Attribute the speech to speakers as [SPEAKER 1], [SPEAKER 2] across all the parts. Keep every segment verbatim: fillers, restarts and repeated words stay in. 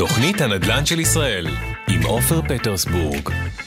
[SPEAKER 1] תוכנית הנדל"ן של ישראל עם עופר פטרסבורג.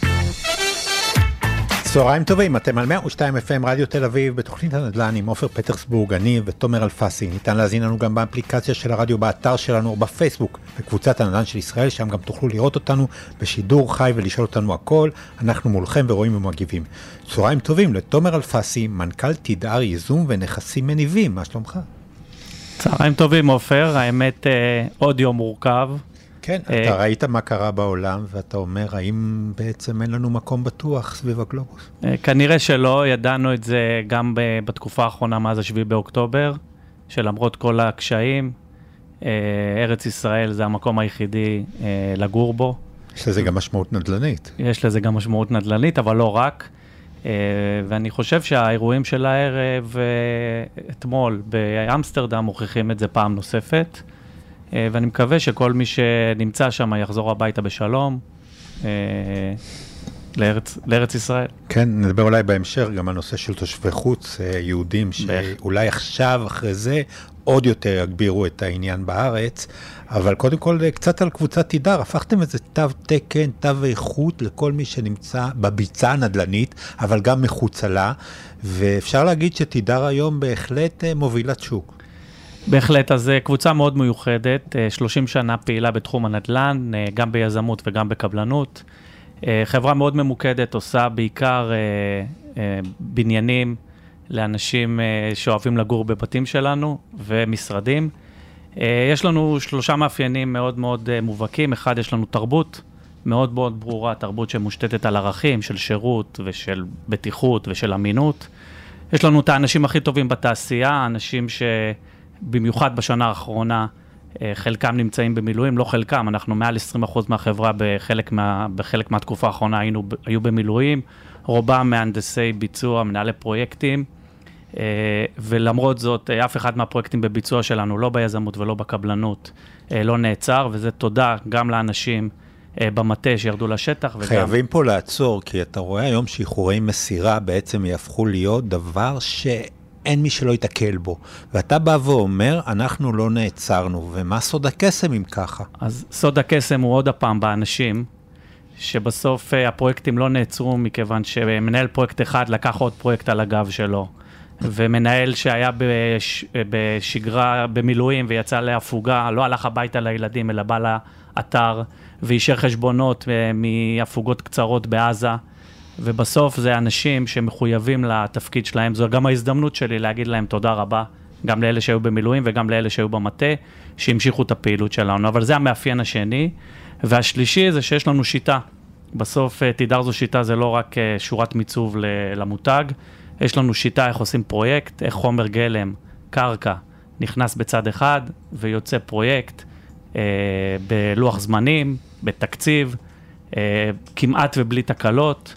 [SPEAKER 2] צהריים טובים, אתם על מאה ושתיים אף אם רדיו תל אביב בתוכנית הנדל"ן עם עופר פטרסבורג, אני ותומר אלפסי. ניתן להזין לנו גם באפליקציה של הרדיו, באתר שלנו או בפייסבוק, בקבוצת הנדל"ן של ישראל, שם גם תוכלו לראות אותנו בשידור חי ולשאול אותנו הכל. אנחנו מולכם ורואים ומגיבים. צהריים טובים לתומר אלפסי, מנכ"ל תדהר ייזום ונכסים מניבים. מה שלומך?
[SPEAKER 3] צהריים טובים עופר, האמת עוד יום מורכב.
[SPEAKER 2] כן, אתה ראית מה קרה בעולם, ואתה אומר, האם בעצם אין לנו מקום בטוח סביב הגלובוס?
[SPEAKER 3] כנראה שלא, ידענו את זה גם בתקופה האחרונה מאז השביעי באוקטובר, שלמרות כל הקשיים, ארץ ישראל זה המקום היחידי לגור בו.
[SPEAKER 2] יש לזה גם משמעות נדל"נית.
[SPEAKER 3] יש לזה גם משמעות נדל"נית, אבל לא רק. ואני חושב שהאירועים של הערב אתמול באמסטרדם מוכיחים את זה פעם נוספת. ואני מקווה שכל מי שנמצא שם יחזור הביתה בשלום לארץ, לארץ ישראל.
[SPEAKER 2] כן, נדבר אולי בהמשך גם הנושא של תושבי חוץ, יהודים, שאולי עכשיו אחרי זה עוד יותר יגבירו את העניין בארץ, אבל קודם כל קצת על קבוצת תדהר, הפכתם איזה תו תקן, תו איכות לכל מי שנמצא בביצה הנדל"נית, אבל גם מחוצה לה, ואפשר להגיד שתדהר היום בהחלט מובילת שוק.
[SPEAKER 3] בהחלט, אז קבוצה מאוד מיוחדת, שלושים שנה פעילה בתחום הנדל"ן, גם ביזמות וגם בקבלנות. חברה מאוד ממוקדת, עושה בעיקר בניינים לאנשים שאוהבים לגור בבתים שלנו ומשרדים. יש לנו שלושה מאפיינים מאוד מאוד מובהקים. אחד, יש לנו תרבות מאוד מאוד ברורה, תרבות שמושתתת על ערכים של שירות ושל בטיחות ושל אמינות. יש לנו את האנשים הכי טובים בתעשייה, אנשים ש... במיוחד בשנה האחרונה, חלקם נמצאים במילואים, לא חלקם, אנחנו מעל עשרים אחוז מהחברה בחלק, מה, בחלק מהתקופה האחרונה היינו, היו במילואים, רובם מהנדסי ביצוע, מנהלי פרויקטים, ולמרות זאת, אף אחד מהפרויקטים בביצוע שלנו, לא ביזמות ולא בקבלנות, לא נעצר, וזה תודה גם לאנשים במטה שירדו לשטח.
[SPEAKER 2] חייבים וגם... פה לעצור, כי אתה רואה היום שחרורי מסירה בעצם יהפכו להיות דבר ש... אין מי שלא יתקל בו. ואתה בא ואומר, אנחנו לא נעצרנו. ומה סוד הקסם אם ככה?
[SPEAKER 3] אז סוד הקסם הוא עוד הפעם באנשים, שבסוף הפרויקטים לא נעצרו, מכיוון שמנהל פרויקט אחד לקח עוד פרויקט על הגב שלו. ומנהל שהיה בש... בשגרה, במילואים, ויצא להפוגה, לא הלך הביתה לילדים, אלא בא לאתר, ואישר חשבונות מהפוגות קצרות בעזה. ובסוף זה אנשים שמחויבים לתפקיד שלהם, זו גם ההזדמנות שלי להגיד להם תודה רבה, גם לאלה שהיו במילואים וגם לאלה שהיו במטה, שהמשיכו את הפעילות שלנו, אבל זה המאפיין השני, והשלישי זה שיש לנו שיטה, בסוף תדהר זו שיטה, זה לא רק שורת מיצוב למותג, יש לנו שיטה איך עושים פרויקט, איך חומר גלם, קרקע, נכנס בצד אחד ויוצא פרויקט אה, בלוח זמנים, בתקציב, אה, כמעט ובלי תקלות,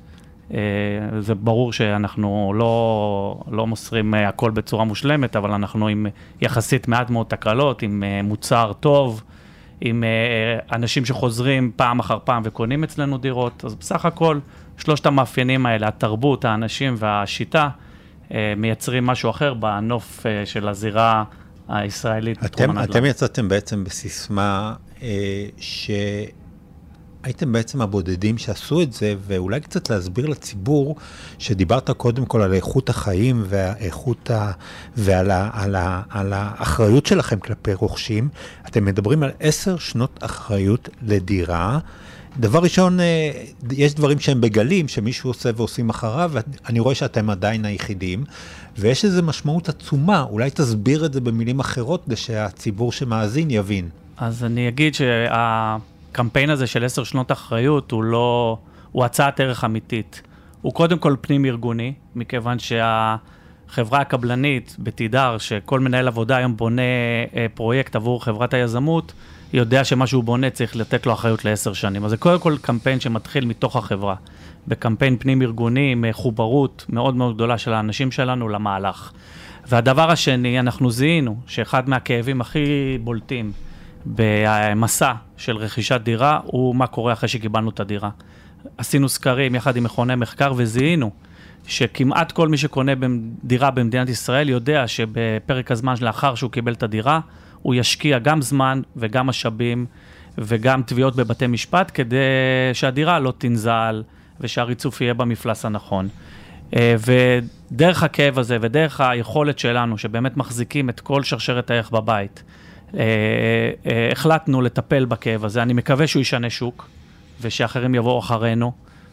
[SPEAKER 3] זה ברור שאנחנו לא, לא מוסרים הכל בצורה מושלמת, אבל אנחנו עם יחסית מעט מאוד תקלות, עם מוצר טוב, עם אנשים שחוזרים פעם אחר פעם וקונים אצלנו דירות. אז בסך הכל, שלושת המאפיינים האלה, התרבות, האנשים והשיטה, מייצרים משהו אחר בנוף של הזירה הישראלית.
[SPEAKER 2] אתם, אתם יצאתם בעצם בסיסמה ש... הייתם בעצם הבודדים שעשו את זה, ואולי קצת להסביר לציבור, שדיברת קודם כל על איכות החיים, והאיכות ה... ועל ה... על ה... על האחריות שלכם כלפי רוכשים. אתם מדברים על עשר שנות אחריות לדירה. דבר ראשון, יש דברים שהם בגלים, שמישהו עושה ועושים אחריו, ואני רואה שאתם עדיין היחידים, ויש איזו משמעות עצומה. אולי תסביר את זה במילים אחרות, כדי שהציבור שמאזין יבין.
[SPEAKER 3] אז אני אגיד שה... הקמפיין הזה של עשר שנות אחריות הוא לא, הוא הצעת ערך אמיתית. הוא קודם כל פנים ארגוני, מכיוון שהחברה הקבלנית בתדהר, שכל מנהל עבודה היום בונה פרויקט עבור חברת היזמות, יודע שמה שהוא בונה צריך לתת לו אחריות לעשר שנים. אז זה קודם כל קמפיין שמתחיל מתוך החברה. בקמפיין פנים ארגוני, עם חוברות מאוד מאוד גדולה של האנשים שלנו למהלך. והדבר השני, אנחנו זיהינו שאחד מהכאבים הכי בולטים, במסע של רכישת דירה, הוא מה קורה אחרי שקיבלנו את הדירה. עשינו סקרים יחד עם מכוני מחקר וזיהינו שכמעט כל מי שקונה דירה במדינת ישראל יודע שבפרק הזמן לאחר שהוא קיבל את הדירה, הוא ישקיע גם זמן וגם משאבים וגם תביעות בבתי משפט, כדי שהדירה לא תנזל, ושהריצוף יהיה במפלס הנכון. ודרך הכאב הזה, ודרך היכולת שלנו, שבאמת מחזיקים את כל שרשרת הערך בבית, החלטנו לטפל בכאב הזה. אני מקווה שהוא ישנה שוק, ושאחרים יבואו אחרינו.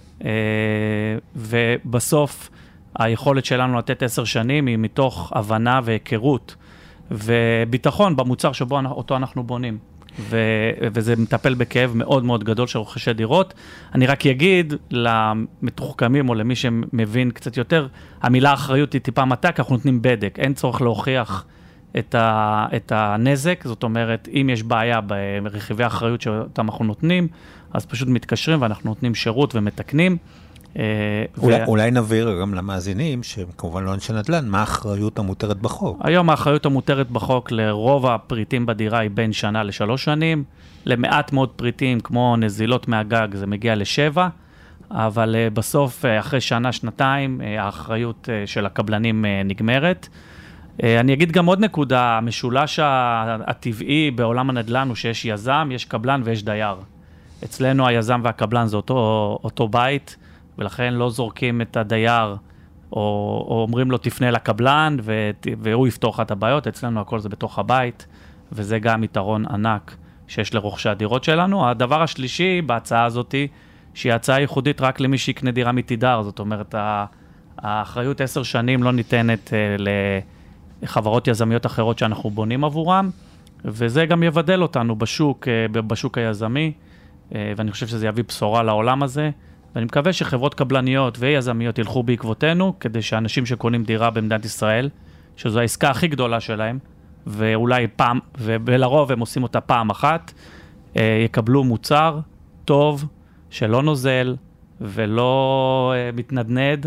[SPEAKER 3] ובסוף, היכולת שלנו לתת עשר שנים היא מתוך הבנה והיכרות, וביטחון במוצר שבו אותו אנחנו בונים. ו- וזה מטפל בכאב מאוד מאוד גדול של רוכשי דירות. אני רק אגיד למתוחכמים או למי שמבין קצת יותר, המילה אחריות היא טיפה מטה, כי אנחנו נותנים בדק, אין צורך להוכיח את, ה- את הנזק, זאת אומרת, אם יש בעיה ברכיבי האחריות שאותם אנחנו נותנים, אז פשוט מתקשרים ואנחנו נותנים שירות ומתקנים.
[SPEAKER 2] אולי, ו... אולי נבהיר גם למאזינים, שכמובן לא אנשי נדל"ן, מה האחריות המותרת בחוק?
[SPEAKER 3] היום האחריות המותרת בחוק לרוב הפריטים בדירה היא בין שנה לשלוש שנים, למעט מאוד פריטים כמו נזילות מהגג זה מגיע לשבע, אבל בסוף אחרי שנה, שנתיים, האחריות של הקבלנים נגמרת. אני אגיד גם עוד נקודה, המשולש הטבעי בעולם הנדל"ן הוא שיש יזם, יש קבלן ויש דייר. אצלנו היזם והקבלן זה אותו, אותו בית, ולכן לא זורקים את הדייר, או, או אומרים לו תפנה לקבלן, ו, והוא יפתור לך את הבעיות. אצלנו הכל זה בתוך הבית, וזה גם יתרון ענק שיש לרוכשי הדירות שלנו. הדבר השלישי בהצעה הזאת, שהיא הצעה ייחודית רק למי שיקנה דירה מתידר, זאת אומרת, האחריות עשר שנים לא ניתנת לחברות יזמיות אחרות שאנחנו בונים עבורם, וזה גם יבדל אותנו בשוק, בשוק היזמי, ואני חושב שזה יביא בשורה לעולם הזה, ואני מקווה שחברות קבלניות ויזמיות ילכו בעקבותינו, כדי שאנשים שקונים דירה במדינת ישראל, שזו העסקה הכי גדולה שלהם, ואולי פעם, ולרוב הם עושים אותה פעם אחת, יקבלו מוצר טוב, שלא נוזל, ולא מתנדנד,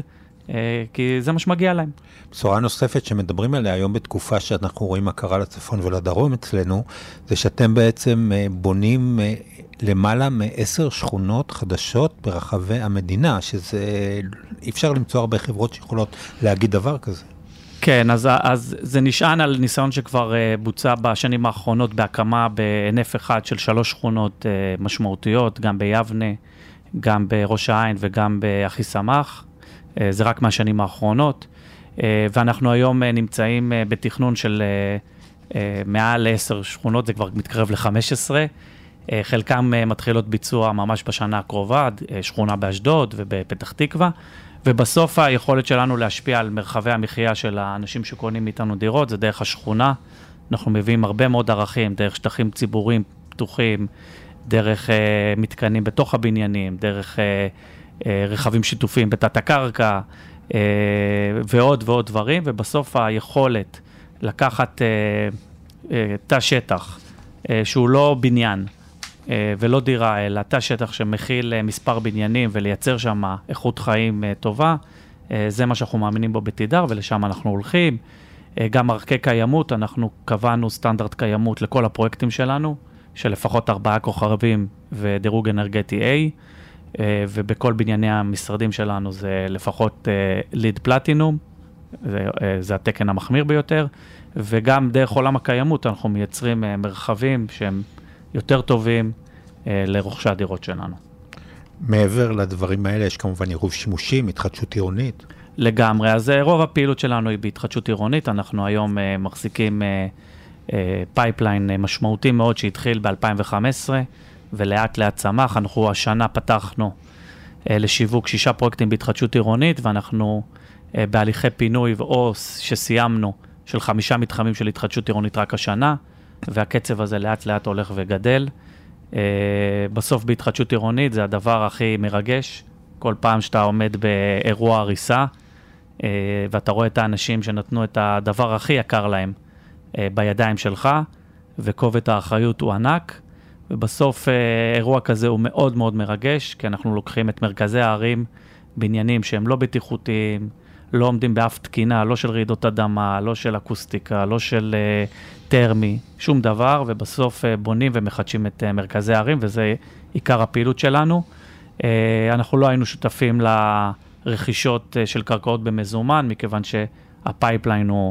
[SPEAKER 3] כי זה מה שמגיע להם.
[SPEAKER 2] בשורה נוספת שמדברים עליה היום בתקופה שאנחנו רואים מה קרה לצפון ולדרום אצלנו, זה שאתם בעצם בונים למעלה מעשר שכונות חדשות ברחבי המדינה, שזה אי אפשר למצוא הרבה חברות שיכולות להגיד דבר כזה.
[SPEAKER 3] כן, אז, אז זה נשען על ניסיון שכבר uh, בוצע בשנים האחרונות בהקמה בהינף אחד של שלוש שכונות uh, משמעותיות, גם ביבנה, גם בראש העין וגם באחי סמך. Uh, זה רק מהשנים האחרונות. Uh, ואנחנו היום uh, נמצאים uh, בתכנון של uh, uh, מעל עשר שכונות, זה כבר מתקרב ל-חמש עשרה. Uh, חלקם uh, מתחילות ביצוע ממש בשנה הקרובה, uh, שכונה באשדוד ובפתח תקווה. ובסוף היכולת שלנו להשפיע על מרחבי המחיה של האנשים שקונים מאיתנו דירות, זה דרך השכונה. אנחנו מביאים הרבה מאוד ערכים, דרך שטחים ציבוריים פתוחים, דרך אה, מתקנים בתוך הבניינים, דרך אה, אה, רכבים שיתופיים בתת הקרקע, אה, ועוד ועוד דברים, ובסוף היכולת לקחת אה, אה, תא שטח, אה, שהוא לא בניין, ולא דירה, אלא תא שטח שמכיל מספר בניינים ולייצר שם איכות חיים טובה, זה מה שאנחנו מאמינים בו בתידר, ולשם אנחנו הולכים. גם ערכי קיימות, אנחנו קבענו סטנדרט קיימות לכל הפרויקטים שלנו, של לפחות ארבעה כוכבים ודירוג אנרגטי A, ובכל בנייני המשרדים שלנו זה לפחות ליד פלטינום, זה, זה התקן המחמיר ביותר, וגם דרך עולם הקיימות אנחנו מייצרים מרחבים שהם יותר טובים אה, לרוכשי הדירות שלנו.
[SPEAKER 2] מעבר לדברים האלה, יש כמובן עירוב שימושים, התחדשות עירונית.
[SPEAKER 3] לגמרי, אז רוב הפעילות שלנו היא בהתחדשות עירונית, אנחנו היום אה, מחזיקים אה, אה, פייפליין אה, משמעותי מאוד שהתחיל ב-אלפיים וחמש עשרה, ולאט לאט צמח, אנחנו השנה פתחנו אה, לשיווק שישה פרויקטים בהתחדשות עירונית, ואנחנו אה, בהליכי פינוי או שסיימנו של חמישה מתחמים של התחדשות עירונית רק השנה, והקצב הזה לאט לאט הולך וגדל. Uh, בסוף בהתחדשות עירונית זה הדבר הכי מרגש, כל פעם שאתה עומד באירוע הריסה, uh, ואתה רואה את האנשים שנתנו את הדבר הכי יקר להם uh, בידיים שלך, וכובד האחריות הוא ענק, ובסוף uh, אירוע כזה הוא מאוד מאוד מרגש, כי אנחנו לוקחים את מרכזי הערים, בניינים שהם לא בטיחותיים, לא עומדים באף תקינה, לא של רעידות אדמה, לא של אקוסטיקה, לא של uh, טרמי, שום דבר, ובסוף uh, בונים ומחדשים את uh, מרכזי הערים, וזה עיקר הפעילות שלנו. Uh, אנחנו לא היינו שותפים לרכישות uh, של קרקעות במזומן, מכיוון שהפייפליין הוא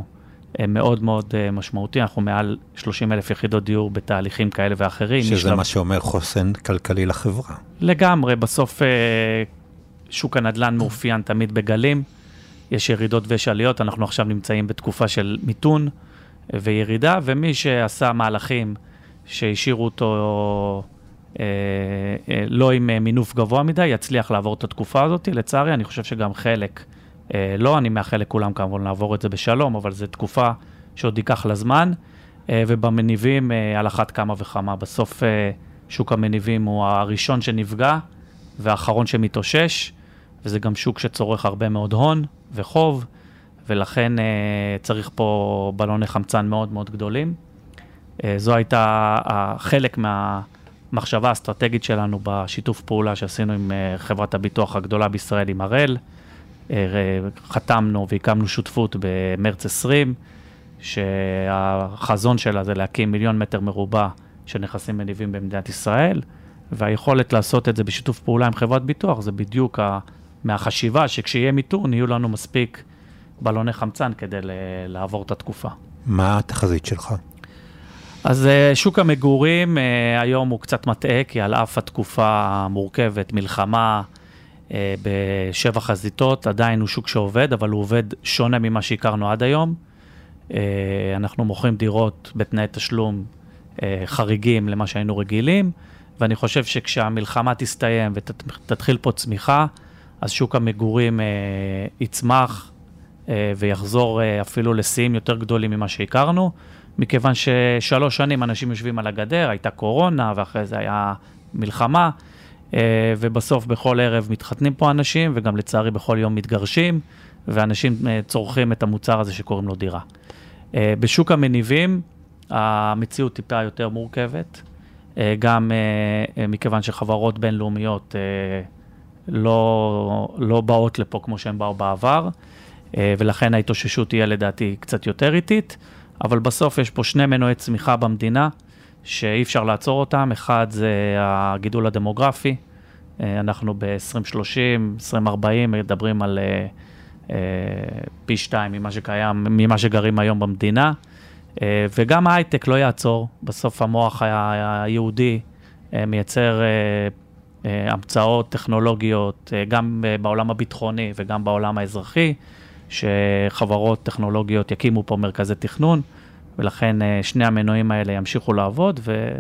[SPEAKER 3] מאוד מאוד משמעותי, אנחנו מעל שלושים אלף יחידות דיור בתהליכים כאלה ואחרים.
[SPEAKER 2] שזה
[SPEAKER 3] משלב...
[SPEAKER 2] מה שאומר חוסן כלכלי לחברה.
[SPEAKER 3] לגמרי, בסוף שוק הנדל"ן מאופיין תמיד בגלים, יש ירידות ויש עליות, אנחנו עכשיו נמצאים בתקופה של מיתון וירידה, ומי שעשה מהלכים שהשאירו אותו אה, אה, לא עם מינוף גבוה מדי, יצליח לעבור את התקופה הזאת. לצערי, אני חושב שגם חלק, אה, לא, אני מאחל לכולם כמובן לעבור את זה בשלום, אבל זו תקופה שעוד ייקח לזמן, אה, ובמניבים אה, על אחת כמה וכמה. בסוף אה, שוק המניבים הוא הראשון שנפגע, והאחרון שמתאושש, וזה גם שוק שצורך הרבה מאוד הון וחוב, ולכן אה, צריך פה בלוני חמצן מאוד מאוד גדולים. אה, זו הייתה חלק מהמחשבה האסטרטגית שלנו בשיתוף פעולה שעשינו עם אה, חברת הביטוח הגדולה בישראל, עם הראל. אה, חתמנו והקמנו שותפות במרץ עשרים, שהחזון שלה זה להקים מיליון מטר מרובע של נכסים מניבים במדינת ישראל, והיכולת לעשות את זה בשיתוף פעולה עם חברת ביטוח, זה בדיוק ה... מהחשיבה שכשיהיה מיתון, יהיו לנו מספיק בלוני חמצן כדי לעבור את התקופה.
[SPEAKER 2] מה התחזית שלך?
[SPEAKER 3] אז שוק המגורים היום הוא קצת מטעה, כי על אף התקופה המורכבת, מלחמה בשבע חזיתות, עדיין הוא שוק שעובד, אבל הוא עובד שונה ממה שהכרנו עד היום. אנחנו מוכרים דירות בתנאי תשלום חריגים למה שהיינו רגילים, ואני חושב שכשהמלחמה תסתיים ותתחיל פה צמיחה, אז שוק המגורים אה, יצמח אה, ויחזור אה, אפילו לשיאים יותר גדולים ממה שהכרנו, מכיוון ששלוש שנים אנשים יושבים על הגדר, הייתה קורונה ואחרי זה היה מלחמה, אה, ובסוף בכל ערב מתחתנים פה אנשים, וגם לצערי בכל יום מתגרשים, ואנשים אה, צורכים את המוצר הזה שקוראים לו דירה. אה, בשוק המניבים, המציאות טיפה יותר מורכבת, אה, גם אה, אה, מכיוון שחברות בינלאומיות אה, לא, לא באות לפה כמו שהם באו בעבר, ולכן ההתאוששות תהיה לדעתי קצת יותר איטית, אבל בסוף יש פה שני מנועי צמיחה במדינה, שאי אפשר לעצור אותם. אחד זה הגידול הדמוגרפי, אנחנו ב-עשרים שלושים, עשרים ארבעים, מדברים על פי שתיים ממה שקיים, ממה שגרים היום במדינה, וגם ההייטק לא יעצור, בסוף המוח היהודי מייצר המצאות טכנולוגיות, גם בעולם הביטחוני וגם בעולם האזרחי, שחברות טכנולוגיות יקימו פה מרכזי תכנון, ולכן שני המנועים האלה ימשיכו לעבוד,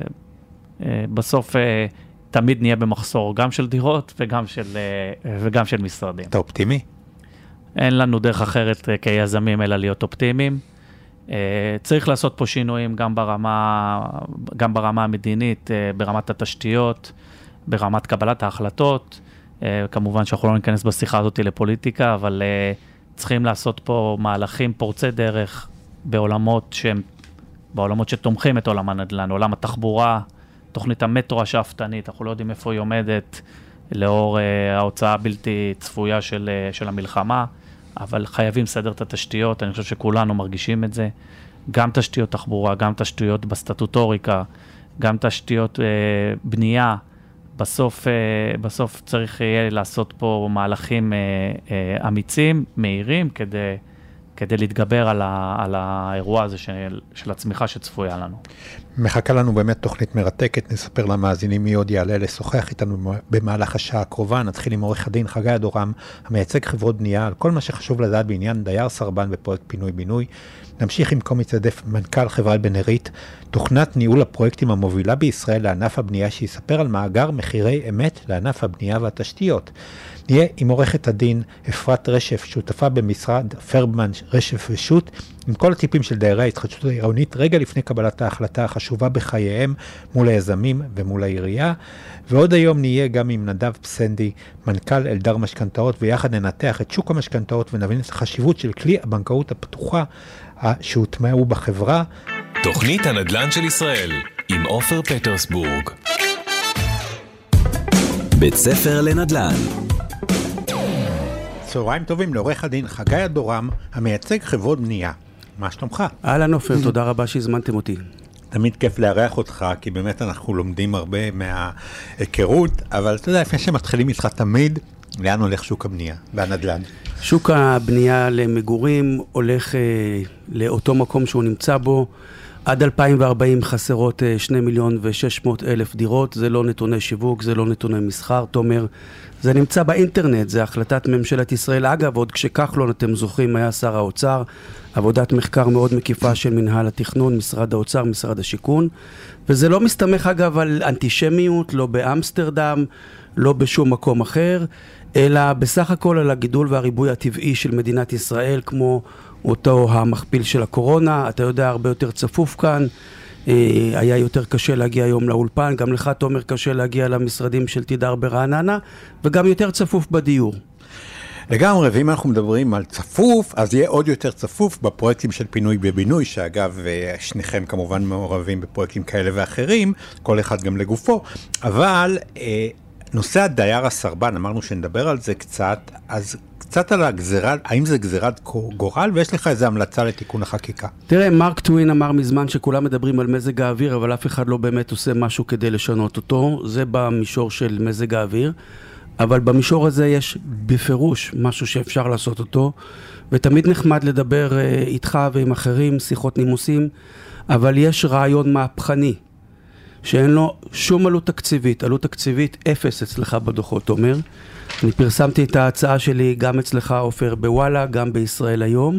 [SPEAKER 3] ובסוף תמיד נהיה במחסור גם של דירות וגם של, וגם של משרדים.
[SPEAKER 2] אתה אופטימי?
[SPEAKER 3] אין לנו דרך אחרת כיזמים אלא להיות אופטימיים. צריך לעשות פה שינויים גם ברמה, גם ברמה המדינית, ברמת התשתיות, ברמת קבלת ההחלטות. כמובן שאנחנו לא ניכנס בשיחה הזאת לפוליטיקה, אבל צריכים לעשות פה מהלכים פורצי דרך בעולמות שהם, בעולמות שתומכים את עולם הנדל"ן, עולם התחבורה, תוכנית המטרו השאפתנית, אנחנו לא יודעים איפה היא עומדת לאור ההוצאה הבלתי צפויה של, של המלחמה, אבל חייבים לסדר את התשתיות, אני חושב שכולנו מרגישים את זה, גם תשתיות תחבורה, גם תשתיות בסטטוטוריקה, גם תשתיות אה, בנייה, בסוף, אה, בסוף צריך יהיה לעשות פה מהלכים אה, אה, אמיצים, מהירים, כדי, כדי להתגבר על, ה, על האירוע הזה של, של הצמיחה שצפויה לנו.
[SPEAKER 2] מחכה לנו באמת תוכנית מרתקת, נספר למאזינים מי עוד יעלה לשוחח איתנו במהלך השעה הקרובה. נתחיל עם עורך הדין חגי אדורם, המייצג חברות בנייה, על כל מה שחשוב לדעת בעניין דייר סרבן בפרויקט פינוי-בינוי. נמשיך עם קומי צדף, מנכ"ל חברת בנרית, תוכנת ניהול הפרויקטים המובילה בישראל לענף הבנייה, שיספר על מאגר מחירי אמת לענף הבנייה והתשתיות. נהיה עם עורכת הדין אפרת רשף, שותפה במשרד פרבמן רשף ושות, עם כל הטיפים של דיירי ההתחדשות העירונית, רגע לפני קבלת ההחלטה החשובה בחייהם מול היזמים ומול העירייה. ועוד היום נהיה גם עם נדב פסנדי, מנכ"ל אלדר משכנתאות, ויחד ננתח את שוק המשכנתאות ונבין את החשיבות של כלי הבנקאות הפתוחה שהוטמעו בחברה.
[SPEAKER 1] תוכנית הנדל"ן של ישראל עם עופר פטרסבורג.
[SPEAKER 4] בית ספר לנדל"ן.
[SPEAKER 2] צהריים טובים לעורך הדין חגי אדורם, המייצג חברות בנייה. מה שלומך?
[SPEAKER 5] אהלן עופר, תודה רבה שהזמנתם אותי.
[SPEAKER 2] תמיד כיף לארח אותך, כי באמת אנחנו לומדים הרבה מההיכרות, אבל אתה יודע, לפני שמתחילים איתך תמיד, לאן הולך שוק הבנייה והנדל"ן?
[SPEAKER 5] שוק הבנייה למגורים הולך אה, לאותו מקום שהוא נמצא בו. עד אלפיים וארבעים חסרות אה, שני מיליון ושש מאות אלף דירות. זה לא נתוני שיווק, זה לא נתוני מסחר, תומר. זה נמצא באינטרנט, זה החלטת ממשלת ישראל. אגב, עוד כשכחלון, אתם זוכרים, היה שר האוצר, עבודת מחקר מאוד מקיפה של מנהל התכנון, משרד האוצר, משרד השיכון. וזה לא מסתמך, אגב, על אנטישמיות, לא באמסטרדם, לא בשום מקום אחר, אלא בסך הכל על הגידול והריבוי הטבעי של מדינת ישראל, כמו אותו המכפיל של הקורונה. אתה יודע, הרבה יותר צפוף כאן, היה יותר קשה להגיע היום לאולפן, גם לך תומר קשה להגיע למשרדים של תידר ברעננה, וגם יותר צפוף בדיור.
[SPEAKER 2] לגמרי, ואם אנחנו מדברים על צפוף, אז יהיה עוד יותר צפוף בפרויקטים של פינוי בבינוי, שאגב, שניכם כמובן מעורבים בפרויקטים כאלה ואחרים, כל אחד גם לגופו, אבל נושא הדייר הסרבן, אמרנו שנדבר על זה קצת, אז קצת על הגזירת, האם זה גזירת גורל, ויש לך איזו המלצה לתיקון החקיקה?
[SPEAKER 5] תראה, מרק טווין אמר מזמן שכולם מדברים על מזג האוויר, אבל אף אחד לא באמת עושה משהו כדי לשנות אותו. זה במישור של מזג האוויר, אבל במישור הזה יש בפירוש משהו שאפשר לעשות אותו, ותמיד נחמד לדבר uh, איתך ועם אחרים, שיחות נימוסים, אבל יש רעיון מהפכני, שאין לו שום עלות תקציבית, עלות תקציבית אפס אצלך בדוחות, תומר. אני פרסמתי את ההצעה שלי גם אצלך, עופר, בוואלה, גם בישראל היום,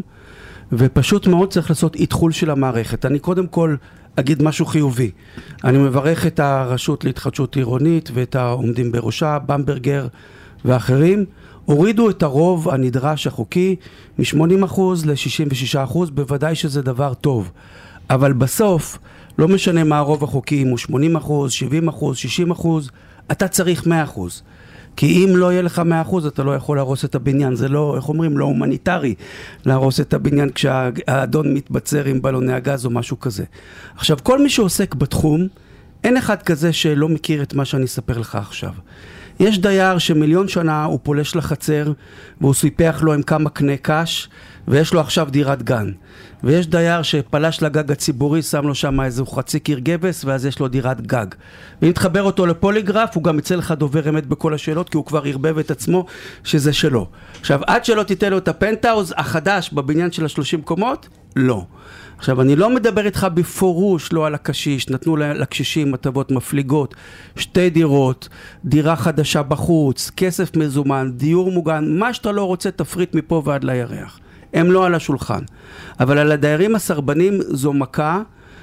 [SPEAKER 5] ופשוט מאוד צריך לעשות התחול של המערכת. אני קודם כל אגיד משהו חיובי. אני מברך את הרשות להתחדשות עירונית ואת העומדים בראשה, במברגר ואחרים, הורידו את הרוב הנדרש החוקי מ-שמונים אחוז ל-שישים ושישה אחוז, בוודאי שזה דבר טוב. אבל בסוף, לא משנה מה הרוב החוקי, אם הוא שמונים אחוז, שבעים אחוז, שישים אחוז, אתה צריך מאה אחוז. כי אם לא יהיה לך מאה אחוז, אתה לא יכול להרוס את הבניין. זה לא, איך אומרים, לא הומניטרי להרוס את הבניין כשהאדון מתבצר עם בלוני הגז או משהו כזה. עכשיו, כל מי שעוסק בתחום, אין אחד כזה שלא מכיר את מה שאני אספר לך עכשיו. יש דייר שמיליון שנה הוא פולש לחצר, והוא סיפח לו עם כמה קנה קש, ויש לו עכשיו דירת גן. ויש דייר שפלש לגג הציבורי, שם לו שם איזו חצי קיר גבס, ואז יש לו דירת גג. ואם תחבר אותו לפוליגרף, הוא גם יצא לך דובר אמת בכל השאלות, כי הוא כבר הרבב את עצמו שזה שלו. עכשיו, עד שלא תיתן לו את הפנטאוז החדש בבניין של השלושים קומות, לא. עכשיו, אני לא מדבר איתך בפורוש, לא על הקשיש, נתנו לקשישים הטבות מפליגות, שתי דירות, דירה חדשה בחוץ, כסף מזומן, דיור מוגן, מה שאתה לא רוצה תפריט מפה ועד לירח. הם לא על השולחן. אבל על הדיירים הסרבנים זו מכה,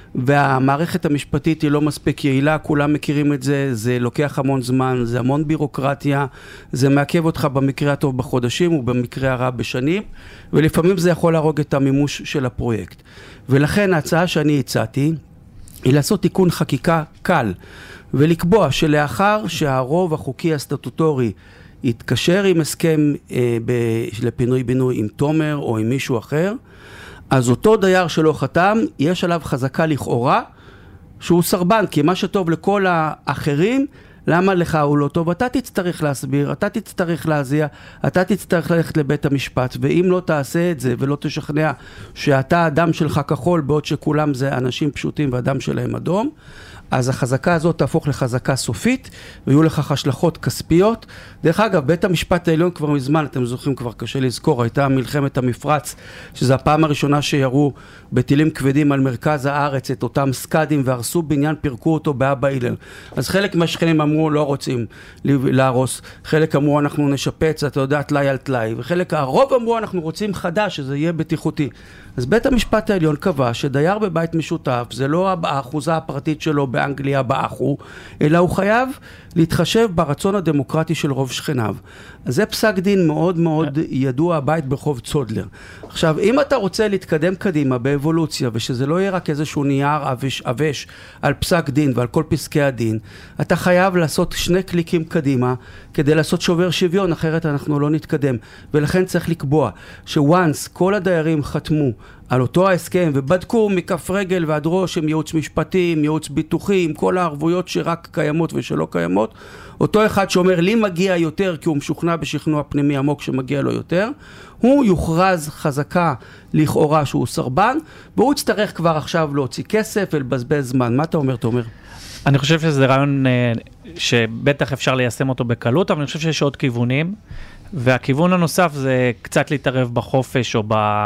[SPEAKER 5] והמערכת המשפטית היא לא מספיק יעילה, כולם מכירים את זה, זה לוקח המון זמן, זה המון בירוקרטיה, זה מעכב אותך במקרה הטוב בחודשים ובמקרה הרע בשנים, ולפעמים זה יכול להרוג את המימוש של הפרויקט. ולכן ההצעה שאני הצעתי היא לעשות תיקון חקיקה קל, ולקבוע שלאחר שהרוב החוקי הסטטוטורי יתקשר עם הסכם אה, ב- לפינוי בינוי עם תומר או עם מישהו אחר, אז אותו דייר שלא חתם, יש עליו חזקה לכאורה שהוא סרבן, כי מה שטוב לכל האחרים, למה לך הוא לא טוב? אתה תצטרך להסביר, אתה תצטרך להזיע, אתה תצטרך ללכת לבית המשפט, ואם לא תעשה את זה ולא תשכנע שאתה אדם שלך כחול, בעוד שכולם זה אנשים פשוטים ואדם שלהם אדום, אז החזקה הזאת תהפוך לחזקה סופית, ויהיו לכך השלכות כספיות. דרך אגב, בית המשפט העליון כבר מזמן, אתם זוכרים, כבר קשה לזכור, הייתה מלחמת המפרץ, שזו הפעם הראשונה שירו בטילים כבדים על מרכז הארץ את אותם סקדים, והרסו בניין, פירקו אותו באבא הלל. אז חלק מהשכנים אמרו, לא רוצים להרוס, חלק אמרו, אנחנו נשפץ, אתה יודע, תלאי על תלאי, וחלק, הרוב אמרו, אנחנו רוצים חדש, שזה יהיה בטיחותי. אז בית המשפט העליון קבע שדייר בבית משותף, זה לא האחוזה הפרטית שלו באנגליה באחו, אלא הוא חייב להתחשב ברצון הדמוקרטי של רוב שכניו. אז זה פסק דין מאוד מאוד ידוע, הבית ברחוב צודלר. עכשיו, אם אתה רוצה להתקדם קדימה באבולוציה, ושזה לא יהיה רק איזשהו נייר אבש, אבש על פסק דין ועל כל פסקי הדין, אתה חייב לעשות שני קליקים קדימה, כדי לעשות שובר שוויון, אחרת אנחנו לא נתקדם. ולכן צריך לקבוע שוואנס כל הדיירים חתמו על אותו ההסכם, ובדקו מכף רגל ועד ראש עם ייעוץ משפטי, עם ייעוץ ביטוחי, עם כל הערבויות שרק קיימות ושלא קיימות, אותו אחד שאומר לי מגיע יותר כי הוא משוכנע בשכנוע פנימי עמוק שמגיע לו יותר, הוא יוכרז חזקה לכאורה שהוא סרבן, והוא יצטרך כבר עכשיו להוציא כסף ולבזבז זמן. מה אתה אומר, תומר?
[SPEAKER 3] אני חושב שזה רעיון שבטח אפשר ליישם אותו בקלות, אבל אני חושב שיש עוד כיוונים, והכיוון הנוסף זה קצת להתערב בחופש או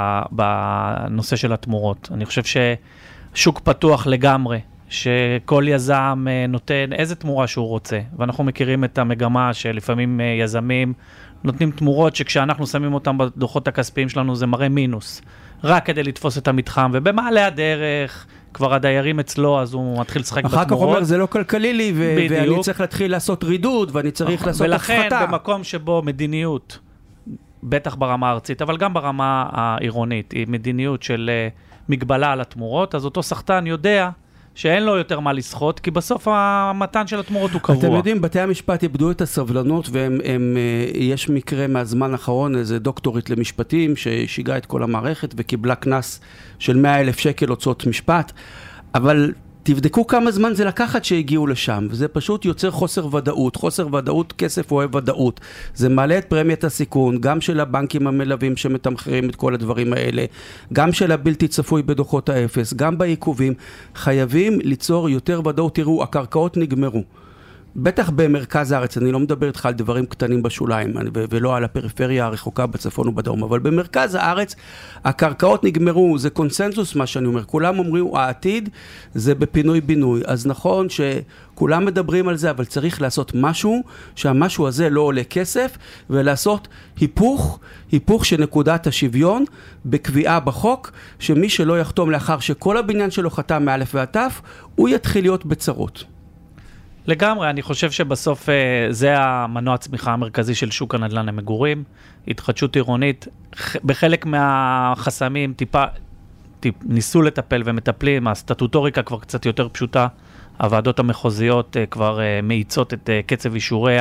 [SPEAKER 3] בנושא של התמורות. אני חושב ששוק פתוח לגמרי, שכל יזם נותן איזה תמורה שהוא רוצה, ואנחנו מכירים את המגמה שלפעמים יזמים נותנים תמורות שכשאנחנו שמים אותם בדוחות הכספיים שלנו זה מראה מינוס, רק כדי לתפוס את המתחם, ובמעלה הדרך כבר הדיירים אצלו, אז הוא מתחיל לשחק בתמורות.
[SPEAKER 5] אחר כך אומר, זה לא כלכלי לי, ו- ואני צריך להתחיל לעשות רידוד, ואני צריך לעשות הפחתה.
[SPEAKER 3] ולכן, במקום שבו מדיניות, בטח ברמה הארצית, אבל גם ברמה העירונית, היא מדיניות של מגבלה על התמורות, אז אותו שחקן יודע שאין לו יותר מה לשחות, כי בסוף המתן של התמורות הוא קבוע.
[SPEAKER 5] אתם יודעים, בתי המשפט איבדו את הסבלנות, ויש מקרה מהזמן האחרון, איזה דוקטורית למשפטים, ששיגעה את כל המערכת, וקיבלה כנס של מאה אלף שקל הוצאות משפט, אבל תבדקו כמה זמן זה לקחת שהגיעו לשם, וזה פשוט יוצר חוסר ודאות, חוסר ודאות, כסף אוהב ודאות. זה מעלה את פרמיית הסיכון, גם של הבנקים המלווים שמתמחרים את כל הדברים האלה, גם של הבלתי צפוי בדוחות האפס, גם בעיכובים, חייבים ליצור יותר ודאות. תראו, הקרקעות נגמרו. בטח במרכז הארץ, אני לא מדבר איתך על דברים קטנים בשוליים, ולא על הפריפריה הרחוקה בצפון ובדרום, אבל במרכז הארץ הקרקעות נגמרו, זה קונסנזוס מה שאני אומר, כולם אומרים, העתיד זה בפינוי בינוי, אז נכון שכולם מדברים על זה, אבל צריך לעשות משהו, שהמשהו הזה לא עולה כסף, ולעשות היפוך, היפוך של נקודת השוויון, בקביעה בחוק, שמי שלא יחתום לאחר שכל הבניין שלו חתם מאלף ועד תף, הוא יתחיל להיות בצרות.
[SPEAKER 3] לגמרי, אני חושב שבסוף זה המנוע הצמיחה המרכזי של שוק הנדל"ן למגורים, התחדשות עירונית, בחלק מהחסמים טיפה, טיפ, ניסו לטפל ומטפלים, הסטטוטוריקה כבר קצת יותר פשוטה, הוועדות המחוזיות כבר מאיצות את קצב אישורי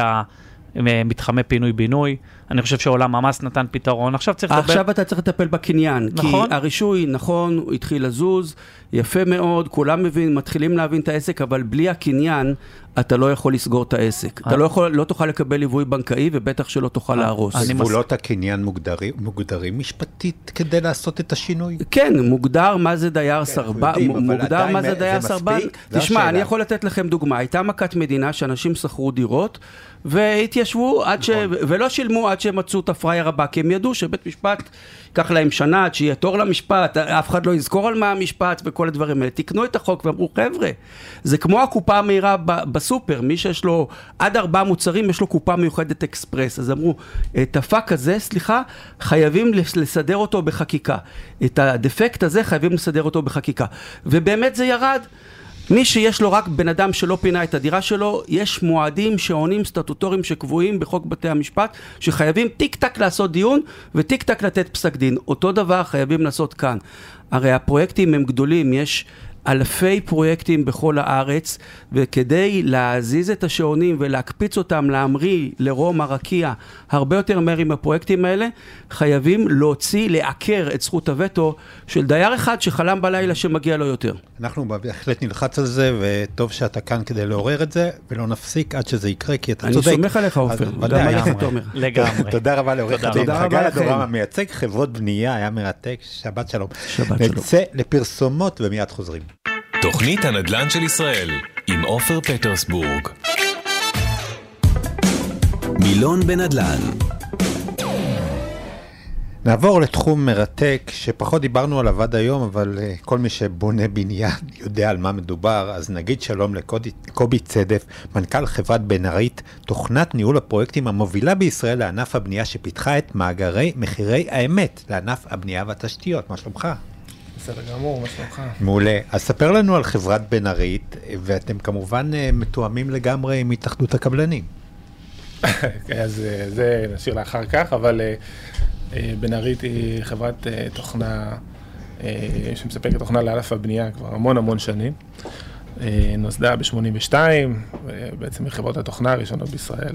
[SPEAKER 3] מתחמי פינוי-בינוי, אני חושב שעולם המס נתן פתרון, עכשיו צריך לטפל...
[SPEAKER 5] עכשיו אתה צריך לטפל בקניין,
[SPEAKER 3] נכון?
[SPEAKER 5] כי הרישוי, נכון, הוא התחיל לזוז, יפה מאוד, כולם מבין, מתחילים להבין את העסק, אבל בלי הקניין, אתה לא יכול לסגור את העסק. אתה לא יכול, לא תוכל לקבל ליווי בנקאי, ובטח שלא תוכל להרוס.
[SPEAKER 2] גבולות הקניין מוגדרים, מוגדרים משפטית כדי לעשות את השינוי?
[SPEAKER 5] כן, מוגדר מה זה דייר סרבן, מוגדר מה זה דייר סרבן. תשמע, אני יכול לתת לכם דוגמה, הייתה מכת מדינה שאנשים שכרו דירות, והתיישבו עד ש... ולא שילמו עד שהם מצאו את הפרייר הבא, כי הם ידעו שבית משפט ייקח להם שנה, עד שיהיה תור למשפט, אף אחד לא יזכור על מה המשפט וכל הדברים האלה. תקנו את החוק ואמרו, חבר'ה, זה כמו הקופה המהירה בסופר, מי שיש לו עד ארבעה מוצרים, יש לו קופה מיוחדת אקספרס. אז אמרו, את הפאק הזה, סליחה, חייבים לסדר אותו בחקיקה. את הדפקט הזה חייבים לסדר אותו בחקיקה. ובאמת זה ירד. מי שיש לו רק בן אדם שלא פינה את הדירה שלו, יש מועדים שעונים סטטוטוריים שקבועים בחוק בתי המשפט, שחייבים טיק טק לעשות דיון וטיק טק לתת פסק דין. אותו דבר חייבים לעשות כאן. הרי הפרויקטים הם גדולים, יש אלפי פרויקטים בכל הארץ, וכדי להזיז את השעונים ולהקפיץ אותם להמריא, לרום, הרקיע, הרבה יותר מהר עם הפרויקטים האלה, חייבים להוציא, לעקר את זכות הווטו של דייר אחד שחלם בלילה שמגיע לו יותר.
[SPEAKER 2] אנחנו בהחלט נלחץ על זה, וטוב שאתה כאן כדי לעורר את זה, ולא נפסיק עד שזה יקרה, כי אתה צודק.
[SPEAKER 5] אני סומך עליך, עופר. גם עליך, תומר.
[SPEAKER 3] לגמרי.
[SPEAKER 2] תודה רבה לעורך הדין.
[SPEAKER 5] תודה רבה לכם.
[SPEAKER 2] חגי המייצג חברות בנייה, היה מרתק. שבת שלום.
[SPEAKER 5] שבת שלום.
[SPEAKER 2] נצא לפרסומות ומיד חוזרים.
[SPEAKER 1] תוכנית הנדל"ן של ישראל עם עופר פטרסבורג.
[SPEAKER 4] מילון בנדל"ן. נעבור לתחום מרתק שפחות דיברנו עליו עד היום, אבל uh, כל מי שבונה בניין יודע על מה מדובר. אז נגיד שלום לקובי צדף, מנכ"ל חברת בן-ארית, תוכנת ניהול הפרויקטים המובילה בישראל לענף הבנייה, שפיתחה את מאגרי מחירי האמת לענף הבנייה והתשתיות. מה שלומך?
[SPEAKER 6] בסדר גמור, מה שלומך?
[SPEAKER 2] מעולה. אז ספר לנו על חברת בן-ארית, ואתם כמובן מתואמים לגמרי עם התאחדות הקבלנים.
[SPEAKER 6] אז זה נשאיר לאחר כך, אבל בן-ארית היא חברת תוכנה שמספקת תוכנה לענף הבנייה כבר המון המון שנים. נוסדה ב-שמונים ושתיים, בעצם היא חברות התוכנה הראשונות בישראל.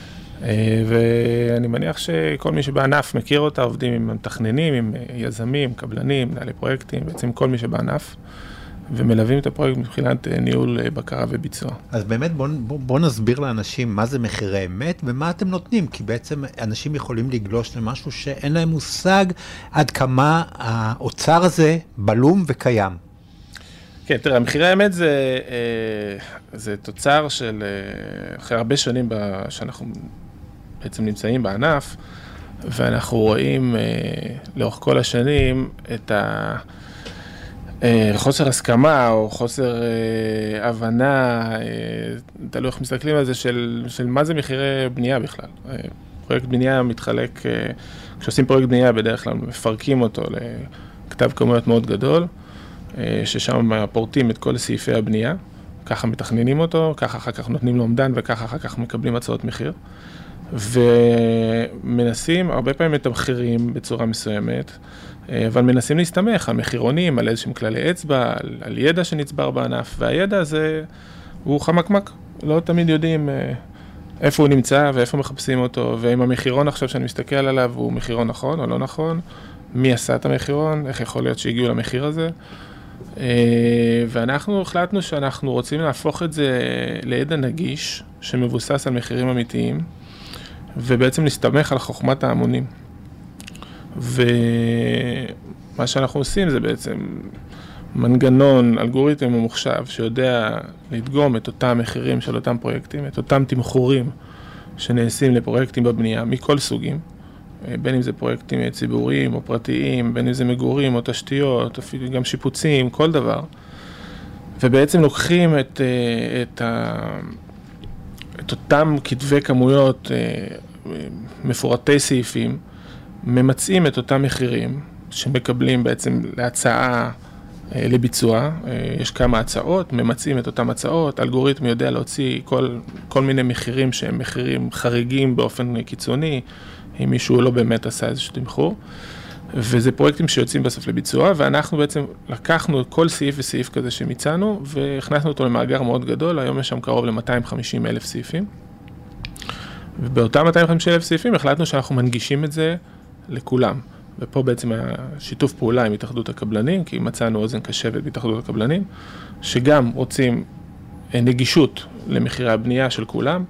[SPEAKER 6] ואני מניח שכל מי שבענף מכיר אותה, עובדים עם מתכננים, עם יזמים, קבלנים, מנהלי פרויקטים, בעצם כל מי שבענף, ומלווים את הפרויקט מבחינת ניהול, בקרה וביצוע.
[SPEAKER 2] אז באמת בוא, בוא, בוא נסביר לאנשים מה זה מחירי אמת ומה אתם נותנים, כי בעצם אנשים יכולים לגלוש למשהו שאין להם מושג עד כמה האוצר הזה בלום וקיים.
[SPEAKER 6] כן, תראה, מחירי האמת זה, זה תוצר של, אחרי הרבה שנים שאנחנו בעצם נמצאים בענף, ואנחנו רואים לאורך כל השנים את החוסר הסכמה או חוסר הבנה, תלוי איך מסתכלים על זה, של, של מה זה מחירי בנייה בכלל. פרויקט בנייה מתחלק, כשעושים פרויקט בנייה בדרך כלל מפרקים אותו לכתב כמויות מאוד גדול, ששם פורטים את כל סעיפי הבנייה, ככה מתכננים אותו, ככה אחר כך נותנים לו אומדן וככה אחר כך מקבלים הצעות מחיר. ומנסים, הרבה פעמים את המחירים בצורה מסוימת, אבל מנסים להסתמך על מחירונים, על איזשהם כללי אצבע, על, על ידע שנצבר בענף, והידע הזה הוא חמקמק, לא תמיד יודעים איפה הוא נמצא ואיפה מחפשים אותו, ואם המחירון עכשיו שאני מסתכל עליו הוא מחירון נכון או לא נכון, מי עשה את המחירון, איך יכול להיות שהגיעו למחיר הזה. ואנחנו החלטנו שאנחנו רוצים להפוך את זה לידע נגיש, שמבוסס על מחירים אמיתיים, ובעצם להסתמך על חוכמת ההמונים. ומה שאנחנו עושים זה בעצם מנגנון, אלגוריתם ממוחשב, שיודע לדגום את אותם מחירים של אותם פרויקטים, את אותם תמחורים שנעשים לפרויקטים בבנייה, מכל סוגים, בין אם זה פרויקטים ציבוריים או פרטיים, בין אם זה מגורים או תשתיות, אפילו גם שיפוצים, כל דבר. ובעצם לוקחים את, את, ה, את אותם כתבי כמויות מפורטי סעיפים, ממצאים את אותם מחירים שמקבלים בעצם להצעה לביצוע. יש כמה הצעות, ממצאים את אותם הצעות, אלגוריתם יודע להוציא כל, כל מיני מחירים שהם מחירים חריגים באופן קיצוני, אם מישהו לא באמת עשה איזשהו תמחור, וזה פרויקטים שיוצאים בסוף לביצוע, ואנחנו בעצם לקחנו כל סעיף וסעיף כזה שמיצענו, והכנסנו אותו למאגר מאוד גדול, היום יש שם קרוב ל-מאתיים וחמישים אלף סעיפים, ובאותם מאתיים וחמישים אלף סעיפים החלטנו שאנחנו מנגישים את זה לכולם, ופה בעצם השיתוף פעולה עם התאחדות הקבלנים, כי מצאנו אוזן קשבת בהתאחדות הקבלנים, שגם רוצים נגישות למחירי הבנייה של כולם,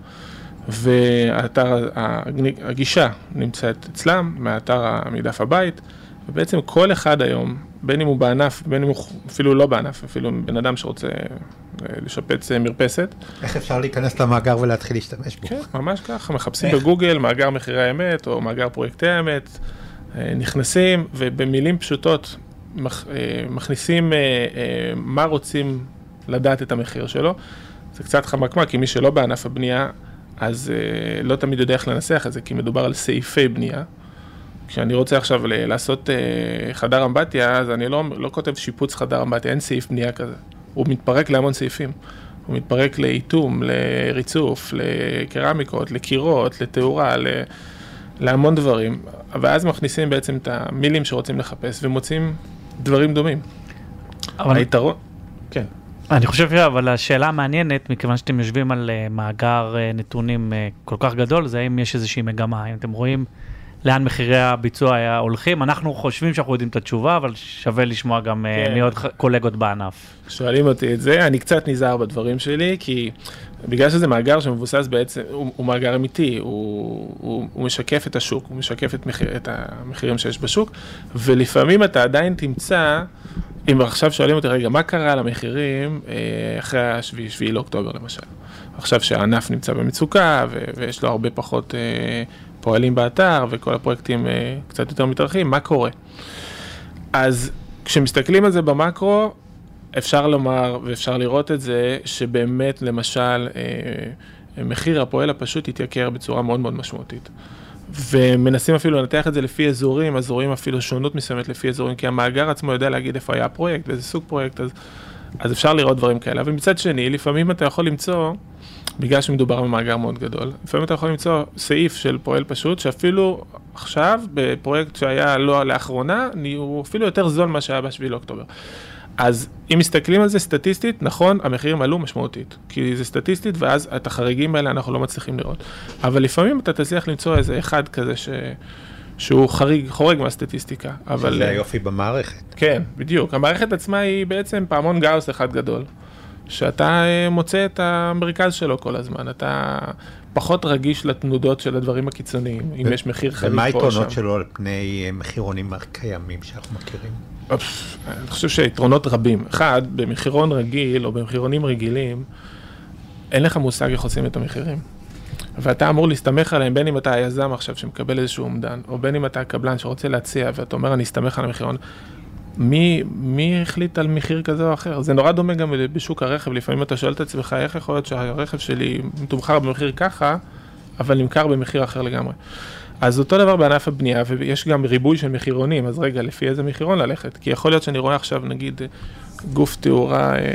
[SPEAKER 6] והאתר, הגישה נמצאת אצלם, מהאתר מדף הבית, ובעצם כל אחד היום, בין אם הוא בענף, בין אם הוא אפילו לא בענף, אפילו בן אדם שרוצה לשפץ מרפסת.
[SPEAKER 2] איך אפשר להיכנס למאגר ולהתחיל להשתמש בו?
[SPEAKER 6] כן, ממש ככה, מחפשים בגוגל, מאגר מחירי האמת, או מאגר פרויקטי האמת, נכנסים, ובמילים פשוטות מכניסים מה רוצים לדעת את המחיר שלו. זה קצת חמקמק, כי מי שלא בענף הבנייה, אז uh, לא תמיד יודע איך לנסח את זה, כי מדובר על סעיפי בנייה. כשאני רוצה עכשיו ל- לעשות uh, חדר אמבטיה, אז אני לא, לא כותב שיפוץ חדר אמבטיה, אין סעיף בנייה כזה. הוא מתפרק להמון סעיפים. הוא מתפרק לאיתום, לריצוף, לקרמיקות, לקירות, לתאורה, ל- להמון דברים. ואז מכניסים בעצם את המילים שרוצים לחפש, ומוצאים דברים דומים. אבל... היתרון... כן.
[SPEAKER 3] אני חושב אבל השאלה המעניינת, מכיוון שאתם יושבים על uh, מאגר uh, נתונים uh, כל כך גדול, זה האם יש איזושהי מגמה, אם אתם רואים לאן מחירי הביצוע הולכים, אנחנו חושבים שאנחנו יודעים את התשובה, אבל שווה לשמוע גם uh, כן. מעוד קולגות בענף.
[SPEAKER 6] שואלים אותי את זה, אני קצת נזהר בדברים שלי, כי בגלל שזה מאגר שמבוסס בעצם, הוא, הוא מאגר אמיתי, הוא, הוא, הוא משקף את השוק, הוא משקף את, מחיר, את המחירים שיש בשוק, ולפעמים אתה עדיין תמצא, אם עכשיו שואלים אותי, רגע, מה קרה למחירים אחרי השביעי לאוקטובר למשל? עכשיו שהענף נמצא במצוקה, ו- ויש לו הרבה פחות פועלים באתר, וכל הפרויקטים קצת יותר מתארחים, מה קורה? אז כשמסתכלים על זה במקרו, אפשר לומר, ואפשר לראות את זה, שבאמת, למשל, מחיר הפועל הפשוט יתייקר בצורה מאוד מאוד משמעותית. ומנסים אפילו לנתח את זה לפי אזורים, אזורים אפילו שונות מסוימת לפי אזורים, כי המאגר עצמו יודע להגיד איפה היה הפרויקט, ואיזה סוג פרויקט, אז, אז אפשר לראות דברים כאלה. אבל מצד שני, לפעמים אתה יכול למצוא, בגלל שמדובר במאגר מאוד גדול, לפעמים אתה יכול למצוא סעיף של פועל פשוט, שאפילו עכשיו, בפרויקט שהיה לא לאחרונה, הוא אפילו יותר זול מה שהיה בשביעי לאוקטובר. אז אם מסתכלים על זה סטטיסטית, נכון, המחירים עלו משמעותית, כי זה סטטיסטית, ואז את החריגים האלה אנחנו לא מצליחים לראות. אבל לפעמים אתה תצליח למצוא איזה אחד כזה ש... שהוא חריג, חורג מהסטטיסטיקה. אבל...
[SPEAKER 2] שזה היופי במערכת.
[SPEAKER 6] כן, בדיוק. המערכת עצמה היא בעצם פעמון גאוס אחד גדול, שאתה מוצא את המרכז שלו כל הזמן. אתה פחות רגיש לתנודות של הדברים הקיצוניים, אם יש מחיר חריף פה
[SPEAKER 2] ומה
[SPEAKER 6] שם.
[SPEAKER 2] היתרונות שלו על פני מחירונים קיימים שאנחנו מכירים?
[SPEAKER 6] אני חושב שיתרונות רבים. אחד, במחירון רגיל או במחירונים רגילים, אין לך מושג איך עושים את המחירים. ואתה אמור להסתמך עליהם, בין אם אתה היזם עכשיו שמקבל איזשהו אומדן, או בין אם אתה הקבלן שרוצה להציע, ואתה אומר, אני אסתמך על המחירון. מי, מי החליט על מחיר כזה או אחר? זה נורא דומה גם בשוק הרכב. לפעמים אתה שואל את עצמך, איך יכול להיות שהרכב שלי מתומחר במחיר ככה, אבל נמכר במחיר אחר לגמרי. אז אותו דבר בענף הבנייה, ויש גם ריבוי של מחירונים, אז רגע, לפי איזה מחירון ללכת? כי יכול להיות שאני רואה עכשיו, נגיד, גוף תאורה אה,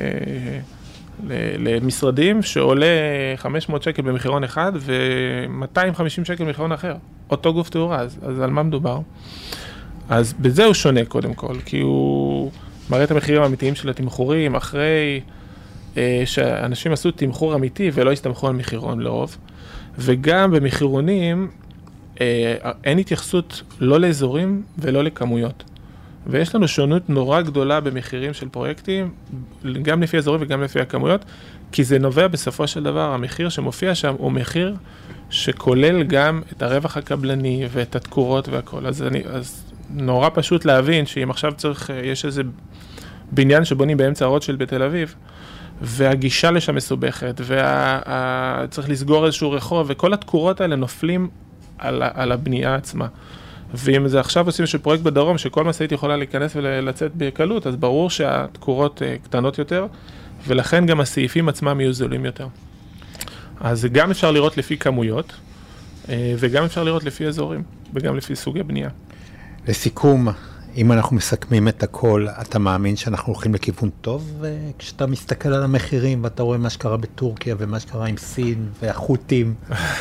[SPEAKER 6] למשרדים, שעולה חמש מאות שקל במחירון אחד, ו-מאתיים וחמישים שקל במחירון אחר. אותו גוף תאורה, אז, אז על מה מדובר? אז בזה הוא שונה קודם כל, כי הוא מראה את המחירים האמיתיים של התמחורים, אחרי אה, שאנשים עשו תמחור אמיתי, ולא הסתמכו על מחירון לרוב. וגם במחירונים, אין התייחסות לא לאזורים ולא לכמויות. ויש לנו שונות נורא גדולה במחירים של פרויקטים, גם לפי אזורים וגם לפי הכמויות, כי זה נובע בסופו של דבר, המחיר שמופיע שם הוא מחיר שכולל גם את הרווח הקבלני ואת התקורות והכל. אז, אני, אז נורא פשוט להבין שאם עכשיו צריך, יש איזה בניין שבונים באמצע הרוטשילד בתל אביב, והגישה לשם מסובכת, וצריך לסגור איזשהו רחוב, וכל התקורות האלה נופלים על, על הבנייה עצמה. ואם זה עכשיו עושים איזשהו פרויקט בדרום, שכל משאית יכולה להיכנס ולצאת בקלות, אז ברור שהתקורות קטנות יותר, ולכן גם הסעיפים עצמם יהיו זולים יותר. אז גם אפשר לראות לפי כמויות, וגם אפשר לראות לפי אזורים, וגם לפי סוגי בנייה.
[SPEAKER 2] לסיכום, אם אנחנו מסכמים את הכל, אתה מאמין שאנחנו הולכים לכיוון טוב? כשאתה מסתכל על המחירים, ואתה רואה מה שקרה בטורקיה, ומה שקרה עם סין, והחות'ים.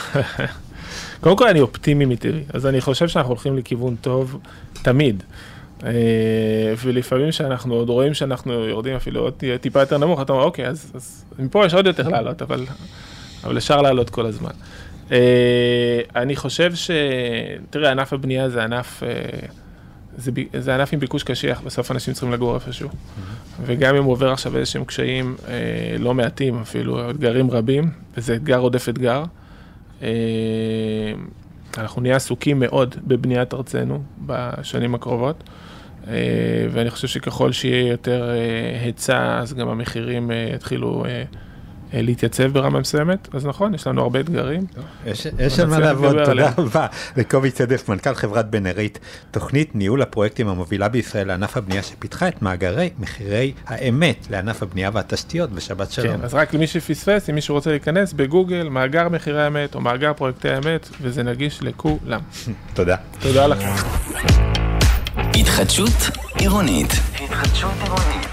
[SPEAKER 6] קודם כל אני אופטימי מטבעי, אז אני חושב שאנחנו הולכים לכיוון טוב תמיד. ולפעמים שאנחנו עוד רואים שאנחנו יורדים אפילו עוד טיפה יותר נמוך, אתה אומר, אוקיי, אז, אז מפה יש עוד יותר לעלות, אבל, אבל אפשר לעלות כל הזמן. אני חושב ש... תראה, ענף הבנייה זה ענף... זה, זה ענף עם ביקוש קשיח, בסוף אנשים צריכים לגור איפשהו. Mm-hmm. וגם אם הוא עובר עכשיו איזשהם קשיים אה, לא מעטים, אפילו אתגרים רבים, וזה אתגר עודף אתגר, אה, אנחנו נהיה עסוקים מאוד בבניית ארצנו בשנים הקרובות, אה, ואני חושב שככל שיהיה יותר אה, היצע, אז גם המחירים אה, יתחילו... אה, להתייצב ברמה מסוימת, אז נכון, יש לנו הרבה אתגרים.
[SPEAKER 2] יש על מה לעבוד, תודה רבה. לקובי צדף, מנכ"ל חברת בנרית, תוכנית ניהול הפרויקטים המובילה בישראל לענף הבנייה שפיתחה את מאגרי מחירי האמת לענף הבנייה והתשתיות, ושבת שלום.
[SPEAKER 6] כן, אז רק למי שפספס, אם מישהו רוצה להיכנס בגוגל, מאגר מחירי האמת או מאגר פרויקטי האמת, וזה נגיש לכולם.
[SPEAKER 2] תודה.
[SPEAKER 6] תודה לכם.
[SPEAKER 1] התחדשות עירונית. התחדשות עירונית.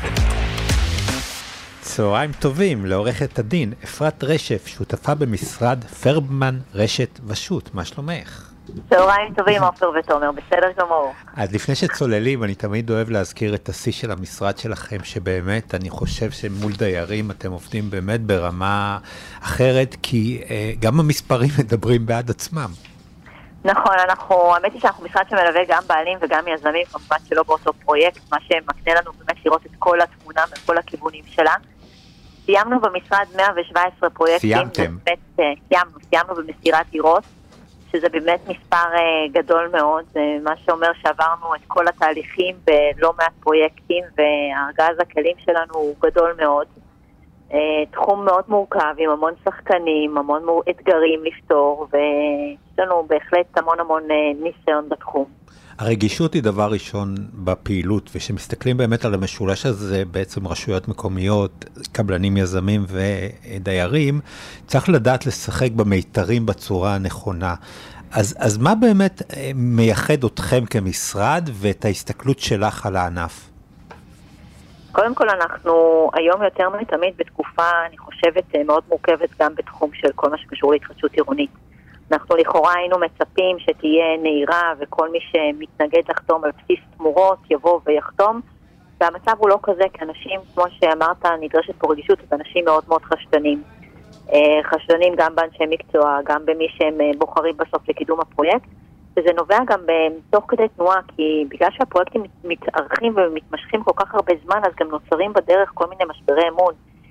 [SPEAKER 2] צהריים טובים לעורכת הדין אפרת רשף, שותפה במשרד פרבמן רשת ושות. מה שלומך?
[SPEAKER 7] צהריים טובים, עופר ותומר, בסדר גמור.
[SPEAKER 2] אז לפני שצוללים, אני תמיד אוהב להזכיר את השיא של המשרד שלכם, שבאמת אני חושב שמול דיירים אתם עובדים באמת ברמה אחרת, כי אה, גם המספרים מדברים בעד עצמם.
[SPEAKER 7] נכון, אנחנו, האמת היא שאנחנו משרד שמלווה גם בעלים וגם יזמים, כמובן שלא באותו פרויקט, מה שמקנה לנו באמת לראות את כל התמונה וכל הכיוונים שלה. סיימנו במשרד מאה שבע עשרה פרויקטים.
[SPEAKER 2] סיימתם.
[SPEAKER 7] באמת, סיימנו, סיימנו במסירת דירות, שזה באמת מספר גדול מאוד, מה שאומר שעברנו את כל התהליכים בלא מעט פרויקטים, והארגז הכלים שלנו הוא גדול מאוד. תחום מאוד מורכב, עם המון שחקנים, המון אתגרים לפתור, ויש לנו בהחלט המון המון ניסיון בתחום.
[SPEAKER 2] הרגישות היא דבר ראשון בפעילות, ושמסתכלים באמת על המשולש הזה, בעצם רשויות מקומיות, קבלנים, יזמים ודיירים, צריך לדעת לשחק במיתרים בצורה הנכונה. אז, אז מה באמת מייחד אתכם כמשרד ואת ההסתכלות שלך על הענף?
[SPEAKER 7] קודם כל אנחנו היום יותר מתמיד בתקופה, אני חושבת, מאוד מורכבת גם בתחום של כל מה שקשור להתחדשות עירונית. אנחנו לכאורה היינו מצפים שתהיה נהירה וכל מי שמתנגד לחתום על בסיס תמורות יבוא ויחתום, והמצב הוא לא כזה, כי אנשים, כמו שאמרת, נדרשת פה רגישות, את אנשים מאוד מאוד חשדנים. חשדנים גם באנשי מקצוע, גם במי שהם בוחרים בסוף לקידום הפרויקט, וזה נובע גם תוך כדי תנועה, כי בגלל שהפרויקטים מתארחים ומתמשכים כל כך הרבה זמן, אז גם נוצרים בדרך כל מיני משברי אמון.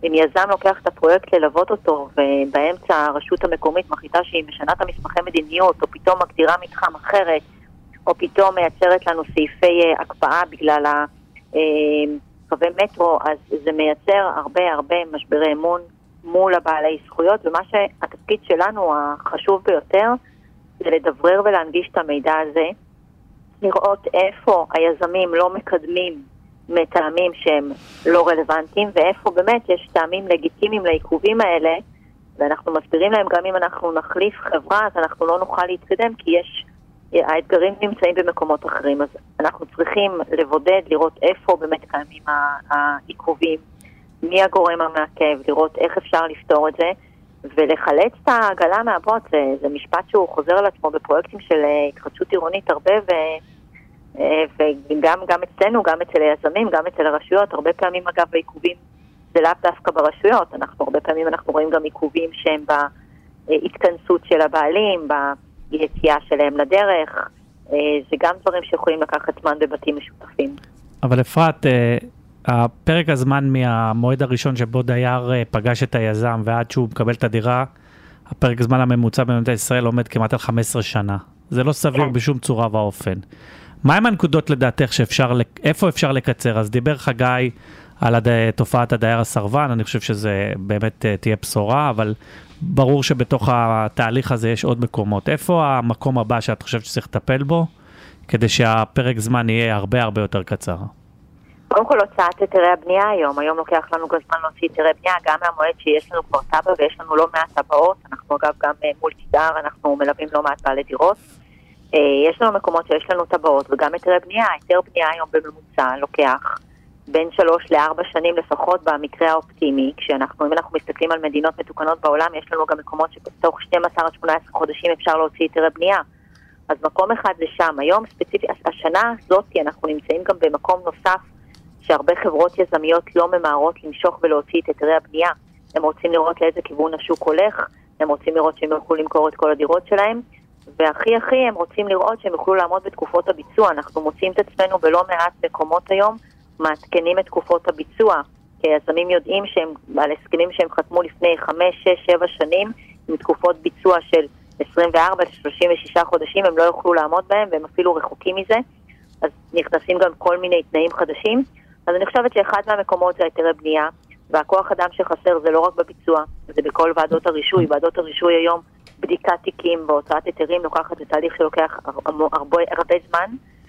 [SPEAKER 7] אם יזם לוקח את הפרויקט ללוות אותו, ובאמצע הרשות המקומית מחליטה שהיא משנה את המסמכי מדיניות, או פתאום מגדירה מתחם אחרת, או פתאום מייצרת לנו סעיפי הקפאה בגלל קווי מטרו, אז זה מייצר הרבה הרבה משברי אמון מול הבעלי זכויות, ומה שהתפקיד שלנו החשוב ביותר, זה לדברר ולהנגיש את המידע הזה, לראות איפה היזמים לא מקדמים מטעמים שהם לא רלוונטיים, ואיפה באמת יש טעמים לגיטימיים לעיכובים האלה, ואנחנו מסבירים להם גם אם אנחנו נחליף חברה, אז אנחנו לא נוכל להתקדם, כי יש, האתגרים נמצאים במקומות אחרים, אז אנחנו צריכים לבודד, לראות איפה באמת קיימים העיכובים, מי הגורם המעכב, לראות איך אפשר לפתור את זה, ולחלץ את העגלה מהבוץ, זה, זה משפט שהוא חוזר על עצמו בפרויקטים של התחדשות עירונית הרבה, ו, וגם גם אצלנו, גם אצל היזמים, גם אצל הרשויות, הרבה פעמים אגב העיכובים זה לאו דווקא ברשויות, אנחנו הרבה פעמים אנחנו רואים גם עיכובים שהם בהתכנסות של הבעלים, ביציאה שלהם לדרך, זה גם דברים שיכולים לקחת זמן בבתים משותפים. אבל
[SPEAKER 3] אפרת, הפרק הזמן מהמועד הראשון שבו דייר פגש את היזם ועד שהוא מקבל את הדירה, הפרק הזמן הממוצע במדינת ישראל עומד כמעט על חמש עשרה שנה. זה לא סביר בשום צורה ואופן. מה הם הנקודות לדעתך שאפשר, איפה אפשר לקצר? אז דיבר חגי על תופעת הדייר הסרבן, אני חושב שזה באמת תהיה בשורה, אבל ברור שבתוך התהליך הזה יש עוד מקומות. איפה המקום הבא שאת חושבת שצריך לטפל בו, כדי שהפרק זמן יהיה הרבה הרבה יותר קצר?
[SPEAKER 7] קודם כל הוצאת היתרי הבנייה היום, היום לוקח לנו גם זמן להוציא היתרי בנייה, גם מהמועד שיש לנו כבר טבע ויש לנו לא מעט טבעות, אנחנו אגב גם מול תידר, אנחנו מלווים לא מעט בעלי דירות, יש לנו מקומות שיש לנו טבעות וגם היתרי בנייה, היתר בנייה היום בממוצע לוקח בין שלוש לארבע שנים לפחות במקרה האופטימי, כשאנחנו, אם אנחנו מסתכלים על מדינות מתוקנות בעולם, יש לנו גם מקומות שבתוך שנים עשר עד שמונה עשרה חודשים אפשר להוציא היתרי בנייה, אז מקום אחד זה שם, היום ספציפי, השנה הזאת אנחנו נמצאים גם במקום נוסף, שהרבה חברות יזמיות לא ממהרות למשוך ולהוציא את היתרי הבנייה. הם רוצים לראות לאיזה כיוון השוק הולך, הם רוצים לראות שהם יוכלו למכור את כל הדירות שלהם, והכי הכי הם רוצים לראות שהם יוכלו לעמוד בתקופות הביצוע. אנחנו מוצאים את עצמנו בלא מעט מקומות היום, מעדכנים את תקופות הביצוע, כי היזמים יודעים שהם, על הסכמים שהם חתמו לפני חמש, שש, שבע שנים, עם תקופות ביצוע של עשרים וארבע עד שלושים ושישה חודשים, הם לא יוכלו לעמוד בהם, והם אפילו רחוקים מזה, אז נכנסים גם כל מיני תנאים חדשים. אז אני חושבת שאחד מהמקומות זה היתרי בנייה, והכוח אדם שחסר זה לא רק בביצוע, זה בכל ועדות הרישוי. ועדות הרישוי היום, בדיקת תיקים והוצאת היתרים לוקחת את תהליך שלוקח הרבה, הרבה זמן,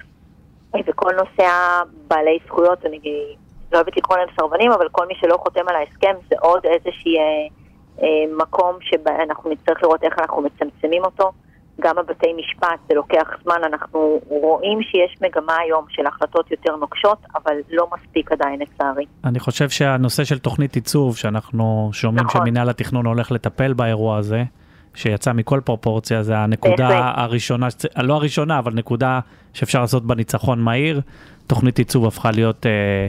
[SPEAKER 7] וכל נושא בעלי זכויות, אני לא אוהבת לקרוא להם סרבנים, אבל כל מי שלא חותם על ההסכם זה עוד איזושהי אה, אה, מקום שאנחנו נצטרך לראות איך אנחנו מצמצמים אותו. גם בבתי משפט זה לוקח זמן, אנחנו רואים שיש מגמה היום של החלטות יותר נוקשות, אבל לא מספיק עדיין לצערי.
[SPEAKER 3] אני חושב שהנושא של תוכנית עיצוב, שאנחנו שומעים נכון. שמנהל התכנון הולך לטפל באירוע הזה, שיצא מכל פרופורציה, זה הנקודה בהחלט. הראשונה, לא הראשונה, אבל נקודה שאפשר לעשות בניצחון מהיר. תוכנית עיצוב הפכה להיות... אה,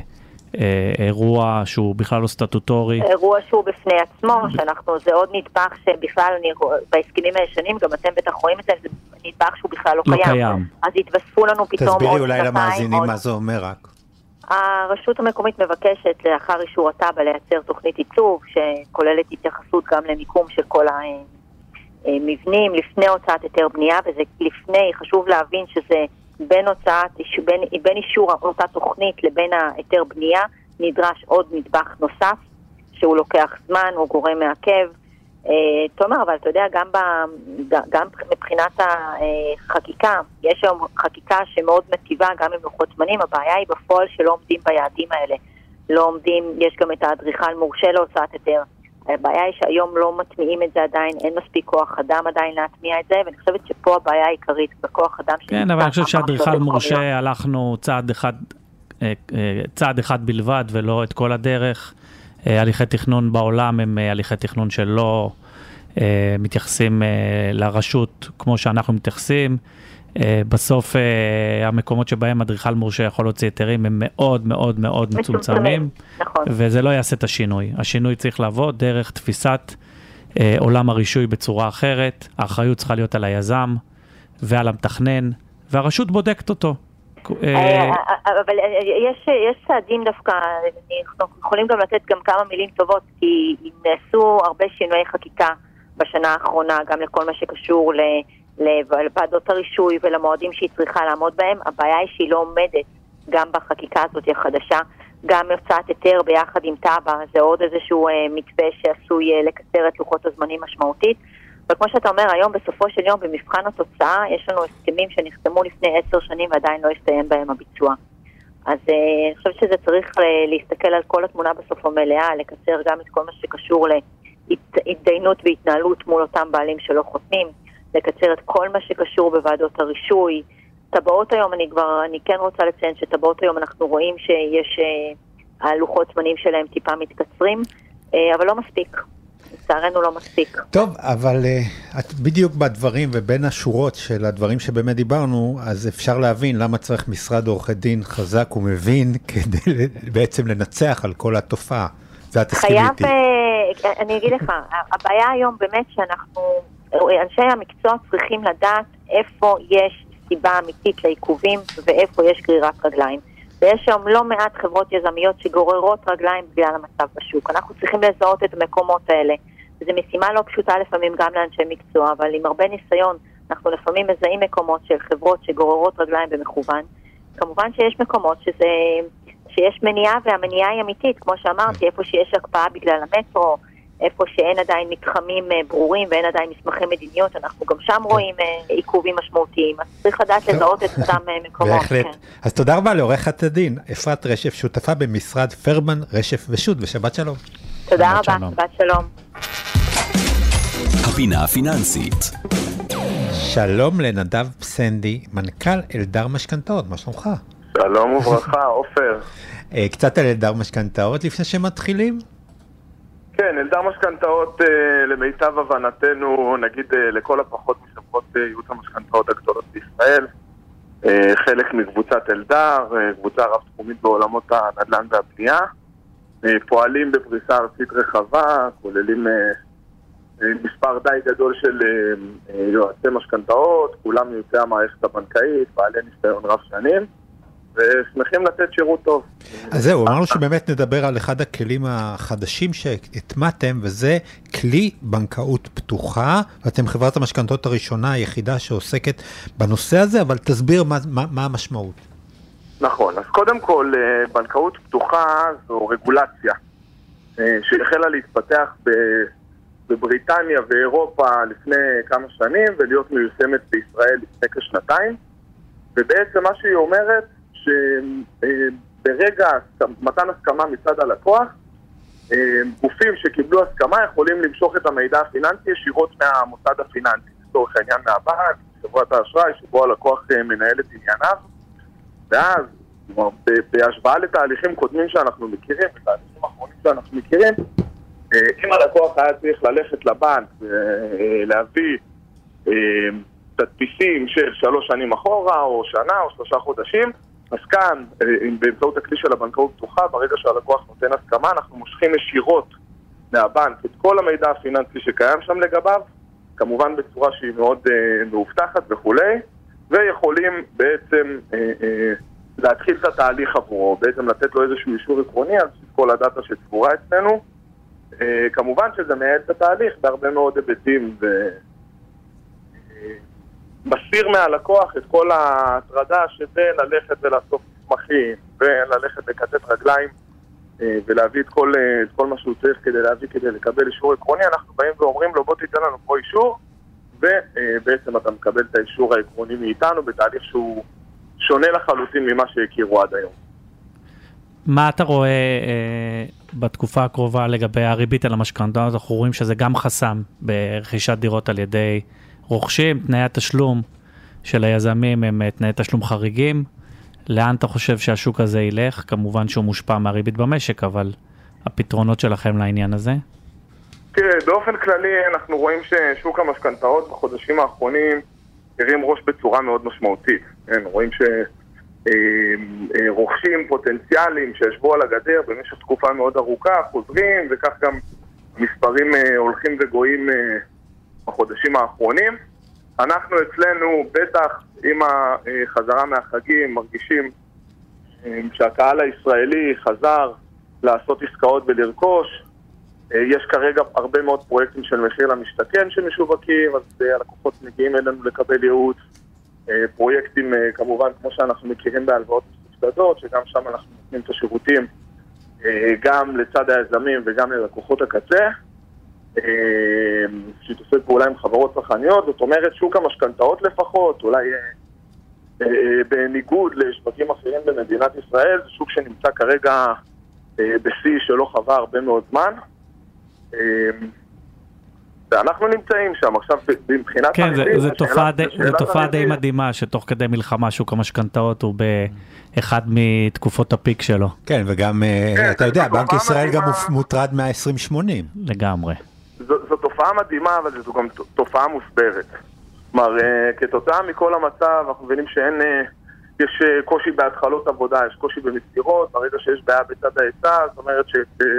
[SPEAKER 3] אירוע שהוא בכלל לא סטטוטורי.
[SPEAKER 7] אירוע שהוא בפני עצמו, שאנחנו, זה עוד נדבך שבכלל, אני, בהסכמים הישנים, גם אתם בטח רואים את זה, זה נדבך שהוא בכלל לא, לא קיים. קיים. אז התווספו לנו פתאום עוד...
[SPEAKER 2] תסבירי אולי למאזינים מה זה אומר רק.
[SPEAKER 7] הרשות המקומית מבקשת לאחר אישור הטאבע לייצר תוכנית עיצוב, שכוללת התייחסות גם למיקום של כל המבנים, לפני הוצאת היתר בנייה, וזה לפני, חשוב להבין שזה בין הוצאת, בין, בין אישור אותה תוכנית לבין היתר בנייה, נדרש עוד נדבך נוסף, שהוא לוקח זמן, הוא גורם מעכב. אה, תומר, אבל אתה יודע, גם, ב, גם מבחינת החקיקה, יש היום חקיקה שמאוד מטיבה, גם עם לוחות זמנים, הבעיה היא בפועל שלא עומדים ביעדים האלה. לא עומדים, יש גם את האדריכל מורשה להוצאת היתר. הבעיה היא שהיום לא מטמיעים את זה עדיין, אין מספיק כוח אדם עדיין להטמיע את זה, ואני חושבת שפה הבעיה העיקרית בכוח אדם.
[SPEAKER 3] כן, אבל אני חושב שהאדריכל מורשה הלכנו צעד אחד, צעד אחד בלבד ולא את כל הדרך. הליכי תכנון בעולם הם הליכי תכנון שלא מתייחסים לרשות כמו שאנחנו מתייחסים. בסוף המקומות שבהם אדריכל מורשה יכול להוציא היתרים הם מאוד מאוד מאוד מצומצמים, וזה לא יעשה את השינוי. השינוי צריך לעבוד דרך תפיסת עולם הרישוי בצורה אחרת. האחריות צריכה להיות על היזם ועל המתכנן, והרשות בודקת אותו.
[SPEAKER 7] אבל יש צעדים דווקא, אנחנו יכולים גם לתת גם כמה מילים טובות, כי נעשו הרבה שינויי חקיקה בשנה האחרונה, גם לכל מה שקשור לוועדות הרישוי ולמועדים שהיא צריכה לעמוד בהם. הבעיה היא שהיא לא עומדת גם בחקיקה הזאת החדשה, גם הוצאת היתר ביחד עם טאבה, זה עוד איזשהו מתווה שעשוי לקצר את לוחות הזמנים משמעותית. וכמו שאתה אומר, היום בסופו של יום במבחן התוצאה יש לנו הסכמים שנחתמו לפני עשר שנים ועדיין לא הסתיים בהם הביצוע. אז uh, אני חושבת שזה צריך uh, להסתכל על כל התמונה בסוף המלאה, לקצר גם את כל מה שקשור להתדיינות והתנהלות מול אותם בעלים שלא חותמים, לקצר את כל מה שקשור בוועדות הרישוי. טבעות היום, אני כבר, אני כן רוצה לציין שטבעות היום אנחנו רואים שיש uh, הלוחות זמנים שלהם טיפה מתקצרים, uh, אבל לא מספיק. לצערנו לא מספיק.
[SPEAKER 2] טוב, אבל uh, את בדיוק בדברים ובין השורות של הדברים שבאמת דיברנו, אז אפשר להבין למה צריך משרד עורכי דין חזק ומבין כדי בעצם לנצח על כל התופעה. זה התסכים איתי.
[SPEAKER 7] חייב, אני אגיד לך, הבעיה היום באמת שאנחנו, אנשי המקצוע צריכים לדעת איפה יש סיבה אמיתית לעיכובים ואיפה יש גרירת רגליים. ויש שם לא מעט חברות יזמיות שגוררות רגליים בגלל המצב בשוק. אנחנו צריכים לזהות את המקומות האלה. זו משימה לא פשוטה לפעמים גם לאנשי מקצוע, אבל עם הרבה ניסיון אנחנו לפעמים מזהים מקומות של חברות שגוררות רגליים במכוון. כמובן שיש מקומות שזה, שיש מניעה, והמניעה היא אמיתית, כמו שאמרתי, איפה שיש הקפאה בגלל המטרו, איפה שאין עדיין מתחמים ברורים ואין עדיין מסמכי מדיניות, אנחנו גם שם רואים עיכובים משמעותיים, אז צריך לדעת לזהות את אותם מקומות.
[SPEAKER 2] בהחלט. אז תודה רבה לעורכת הדין, אפרת רשף, שותפה במשרד פרמן, רשף ושות', ושבת שלום.
[SPEAKER 7] תודה רבה, שבת שלום.
[SPEAKER 1] הפינה הפיננסית.
[SPEAKER 2] שלום לנדב פסנדי, מנכ"ל אלדר משכנתאות, מה שלומך?
[SPEAKER 8] שלום וברכה, עופר.
[SPEAKER 2] קצת על אלדר משכנתאות לפני שמתחילים?
[SPEAKER 8] כן, אלדר משכנתאות למיטב הבנתנו, נגיד לכל הפחות מחברות ייעוץ המשכנתאות הגדולות בישראל, חלק מקבוצת אלדר, קבוצה רב תחומית בעולמות הנדל"ן והבנייה, פועלים בפריסה ארצית רחבה, כוללים מספר די גדול של יועצי משכנתאות, כולם יוצאי המערכת הבנקאית, בעלי ניסיון רב שנים, ושמחים לתת שירות טוב.
[SPEAKER 2] אז זהו, אמרנו שבאמת נדבר על אחד הכלים החדשים שהטמעתם, וזה כלי בנקאות פתוחה, ואתם חברת המשכנתאות הראשונה היחידה שעוסקת בנושא הזה, אבל תסביר מה, מה, מה המשמעות.
[SPEAKER 8] נכון, אז קודם כל, בנקאות פתוחה זו רגולציה, שהחלה להתפתח בבריטניה ואירופה לפני כמה שנים, ולהיות מיושמת בישראל לפני כשנתיים, ובעצם מה שהיא אומרת, שברגע מתן הסכמה מצד הלקוח, גופים שקיבלו הסכמה יכולים למשוך את המידע הפיננסי ישירות מהמוסד הפיננסי, לצורך העניין מהבנק, חברת האשראי, שבו הלקוח מנהל את ענייניו, ואז בהשוואה לתהליכים קודמים שאנחנו מכירים, בתהליכים האחרונים שאנחנו מכירים, אם הלקוח היה צריך ללכת לבנק ולהביא תדפיסים של שלוש שנים אחורה, או שנה, או שלושה חודשים, אז כאן, באמצעות הכלי של הבנקאות פתוחה, ברגע שהלקוח נותן הסכמה, אנחנו מושכים ישירות מהבנק את כל המידע הפיננסי שקיים שם לגביו, כמובן בצורה שהיא מאוד מאובטחת וכולי, ויכולים בעצם להתחיל את התהליך עבורו, בעצם לתת לו איזשהו אישור עקרוני על כל הדאטה שצבורה אצלנו. כמובן שזה מייעל את התהליך בהרבה מאוד היבטים, ומסיר מהלקוח את כל ההטרדה שזה ללכת ולאסוף מסמכים, וללכת לקצת רגליים, ולהביא את כל, את כל מה שהוא צריך כדי להביא, כדי לקבל אישור עקרוני. אנחנו באים ואומרים לו, בוא תיתן לנו פה אישור, ובעצם אתה מקבל את האישור העקרוני מאיתנו, בתהליך שהוא שונה לחלוטין ממה שהכירו עד היום.
[SPEAKER 3] מה אתה רואה אה, בתקופה הקרובה לגבי הריבית על המשכנתאות? אנחנו רואים שזה גם חסם ברכישת דירות על ידי רוכשים, תנאי התשלום של היזמים הם תנאי תשלום חריגים. לאן אתה חושב שהשוק הזה ילך? כמובן שהוא מושפע מהריבית במשק, אבל הפתרונות שלכם לעניין הזה?
[SPEAKER 8] תראה, באופן כללי אנחנו רואים ששוק המשכנתאות בחודשים האחרונים הרים ראש בצורה מאוד משמעותית. כן, רואים ש... רוכשים פוטנציאליים שישבו על הגדר במשך תקופה מאוד ארוכה, חוזרים, וכך גם מספרים הולכים וגויים בחודשים האחרונים. אנחנו אצלנו, בטח עם החזרה מהחגים, מרגישים שהקהל הישראלי חזר לעשות עסקאות ולרכוש. יש כרגע הרבה מאוד פרויקטים של מחיר למשתכן שמשווקים, אז הלקוחות מגיעים אלינו לקבל ייעוץ. פרויקטים כמובן כמו שאנחנו מכירים בהלוואות מסובסדות, שגם שם אנחנו נותנים את השירותים גם לצד היזמים וגם ללקוחות הקצה. שיתופי פעולה עם חברות צרכניות, זאת אומרת שוק המשכנתאות לפחות, אולי בניגוד לשווקים אחרים במדינת ישראל, זה שוק שנמצא כרגע בשיא שלא חווה הרבה מאוד זמן. ואנחנו נמצאים שם עכשיו מבחינת...
[SPEAKER 3] כן, זו תופעה די מדהימה, שתוך כדי מלחמה שוק המשכנתאות הוא באחד מתקופות הפיק שלו.
[SPEAKER 2] כן, וגם, אתה יודע, בנק ישראל גם מוטרד מה-עשרים שמונים.
[SPEAKER 3] לגמרי.
[SPEAKER 8] זו תופעה מדהימה, אבל זו גם תופעה מוסברת. כלומר, כתוצאה מכל המצב, אנחנו מבינים שאין... יש קושי בהתחלות עבודה, יש קושי במסגרות, ברגע שיש בעיה בצד ההיצע, זאת אומרת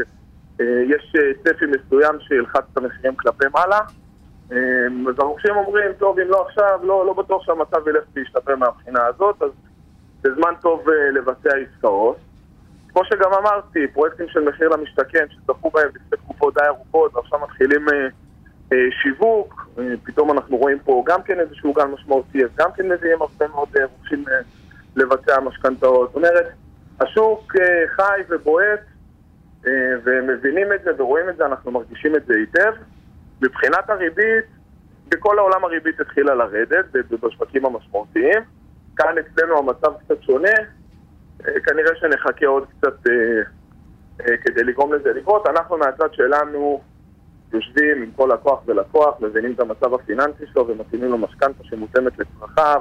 [SPEAKER 8] שיש צפי מסוים שילחץ את המחירים כלפי מעלה. אז הרוכשים אומרים, טוב, אם לא עכשיו, לא, לא בטוח שהמצב ילך להשתפר מהבחינה הזאת, אז זה זמן טוב לבצע עסקאות. כמו שגם אמרתי, פרויקטים של מחיר למשתכן, שזכו בהם לפני תקופות די ארוכות, ועכשיו מתחילים שיווק, פתאום אנחנו רואים פה גם כן איזשהו גל משמעותי, אז גם כן מביאים הרבה מאוד רוכשים לבצע משכנתאות. זאת אומרת, השוק חי ובועט, ומבינים את זה ורואים את זה, אנחנו מרגישים את זה היטב. מבחינת הריבית, בכל העולם הריבית התחילה לרדת, בשווקים המשמעותיים. כאן אצלנו המצב קצת שונה, כנראה שנחכה עוד קצת כדי לגרום לזה לקרות. אנחנו מהצד שלנו יושבים עם כל לקוח ולקוח, מבינים את המצב הפיננסי שלו ומתאימים לו משכנתא שמותאמת לצרכיו,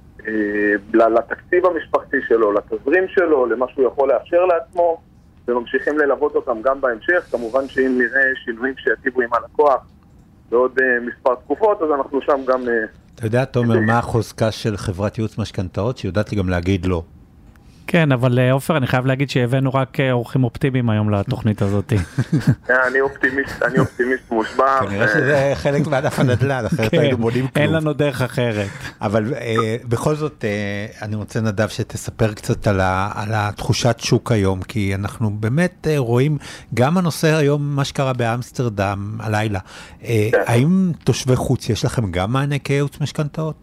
[SPEAKER 8] לתקציב המשפחתי שלו, לתזרים שלו, למה שהוא יכול לאפשר לעצמו, וממשיכים ללוות אותם גם בהמשך. כמובן שאם נראה שינויים שיטיבו עם הלקוח בעוד מספר תקופות, אז אנחנו שם גם...
[SPEAKER 2] אתה יודע, תומר, מה החוזקה של חברת ייעוץ משכנתאות, שיודעת לי גם להגיד לא?
[SPEAKER 3] כן, אבל עופר, אני חייב להגיד שהבאנו רק אורחים אופטימיים היום לתוכנית הזאת.
[SPEAKER 8] אני אופטימיסט, אני אופטימיסט מושבע.
[SPEAKER 2] כנראה שזה חלק מענף הנדל"ן, אחרת היינו מונים כלום.
[SPEAKER 3] אין לנו דרך אחרת.
[SPEAKER 2] אבל בכל זאת, אני רוצה נדב שתספר קצת על התחושת שוק היום, כי אנחנו באמת רואים גם הנושא היום, מה שקרה באמסטרדם הלילה. האם תושבי חוץ, יש לכם גם מענה כייעוץ משכנתאות?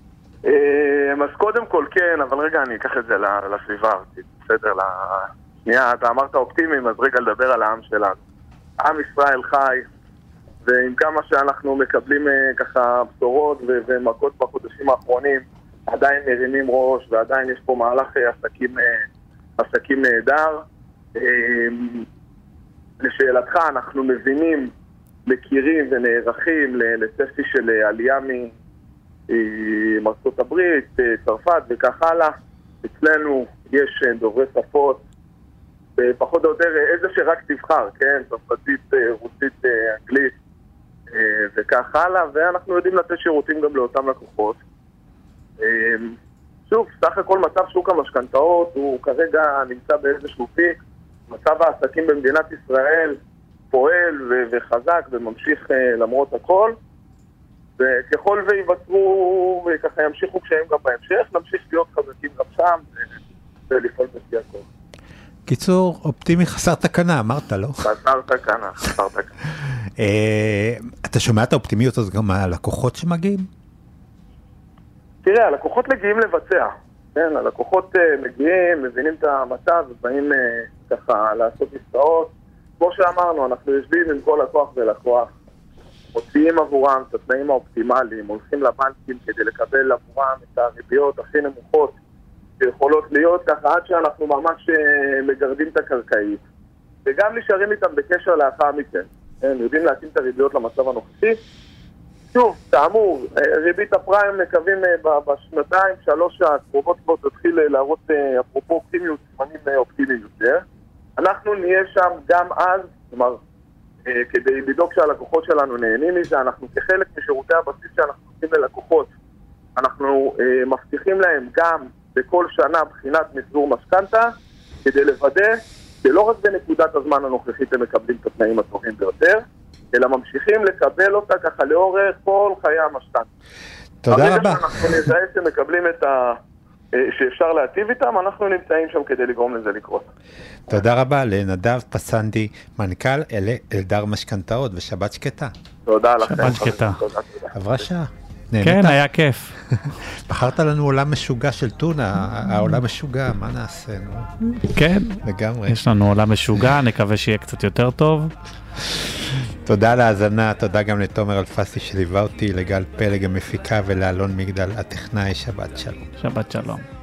[SPEAKER 8] אז קודם כל כן, אבל רגע אני אקח את זה לסביבה הארצית, בסדר? שנייה, אתה אמרת אופטימיים, אז רגע לדבר על העם שלנו. עם ישראל חי, ועם כמה שאנחנו מקבלים ככה בשורות ומכות בחודשים האחרונים, עדיין מרימים ראש, ועדיין יש פה מהלך עסקים, עסקים נהדר. לשאלתך, אנחנו מבינים, מכירים ונערכים לצפי של עלייה מ... מארצות הברית, צרפת וכך הלאה. אצלנו יש דוברי שפות, פחות או יותר איזה שרק תבחר, כן? צרפתית, רוסית, אנגלית וכך הלאה, ואנחנו יודעים לתת שירותים גם לאותם לקוחות. שוב, סך הכל מצב שוק המשכנתאות הוא כרגע נמצא באיזשהו פיק. מצב העסקים במדינת ישראל פועל וחזק וממשיך למרות הכל. וככל ויווצרו וככה ימשיכו קשיים גם בהמשך, נמשיך להיות חזקים גם שם ולפעול בשיא הכל.
[SPEAKER 2] קיצור, אופטימי חסר תקנה, אמרת, לא?
[SPEAKER 8] חסר תקנה, חסר תקנה.
[SPEAKER 2] אתה שומע את האופטימיות הזאת גם מהלקוחות שמגיעים?
[SPEAKER 8] תראה, הלקוחות מגיעים לבצע. כן, הלקוחות מגיעים, מבינים את המצב ובאים ככה לעשות עסקאות. כמו שאמרנו, אנחנו יושבים עם כל לקוח ולקוח. מוציאים עבורם את התנאים האופטימליים, הולכים לבנקים כדי לקבל עבורם את הריביות הכי נמוכות שיכולות להיות ככה עד שאנחנו ממש מגרדים את הקרקעית. וגם נשארים איתם בקשר לאחר מכן. הם יודעים להתאים את הריביות למצב הנוכחי. שוב, תאמור, ריבית הפריים מקווים בשנתיים, שלוש הקרובות כבר תתחיל להראות אפרופו אופטימיות, זמנים אופטימיים יותר. אנחנו נהיה שם גם אז, כלומר, כדי לדאוג שהלקוחות שלנו נהנים מזה, אנחנו כחלק משירותי הבסיס שאנחנו נותנים ללקוחות, אנחנו אה, מבטיחים להם גם בכל שנה בחינת מחזור משכנתא, כדי לוודא שלא רק בנקודת הזמן הנוכחית הם מקבלים את התנאים הטובים ביותר, אלא ממשיכים לקבל אותה ככה לאורך כל חיי המשכנתא.
[SPEAKER 2] תודה רבה.
[SPEAKER 8] אנחנו נזהה שמקבלים את ה... שאפשר להטיב איתם, אנחנו נמצאים שם כדי לגרום לזה לקרות.
[SPEAKER 2] תודה רבה לנדב פסנדי, מנכ"ל אלדר משכנתאות, ושבת שקטה.
[SPEAKER 8] תודה לכם.
[SPEAKER 3] שבת שקטה.
[SPEAKER 2] עברה שעה.
[SPEAKER 3] כן, היה כיף.
[SPEAKER 2] בחרת לנו עולם משוגע של טונה, העולם משוגע, מה נעשה?
[SPEAKER 3] כן,
[SPEAKER 2] לגמרי.
[SPEAKER 3] יש לנו עולם משוגע, נקווה שיהיה קצת יותר טוב.
[SPEAKER 2] תודה להאזנה, תודה גם לתומר אלפסי שליווה אותי, לגל פלג המפיקה ולאלון מגדל הטכנאי, שבת שלום.
[SPEAKER 3] שבת שלום.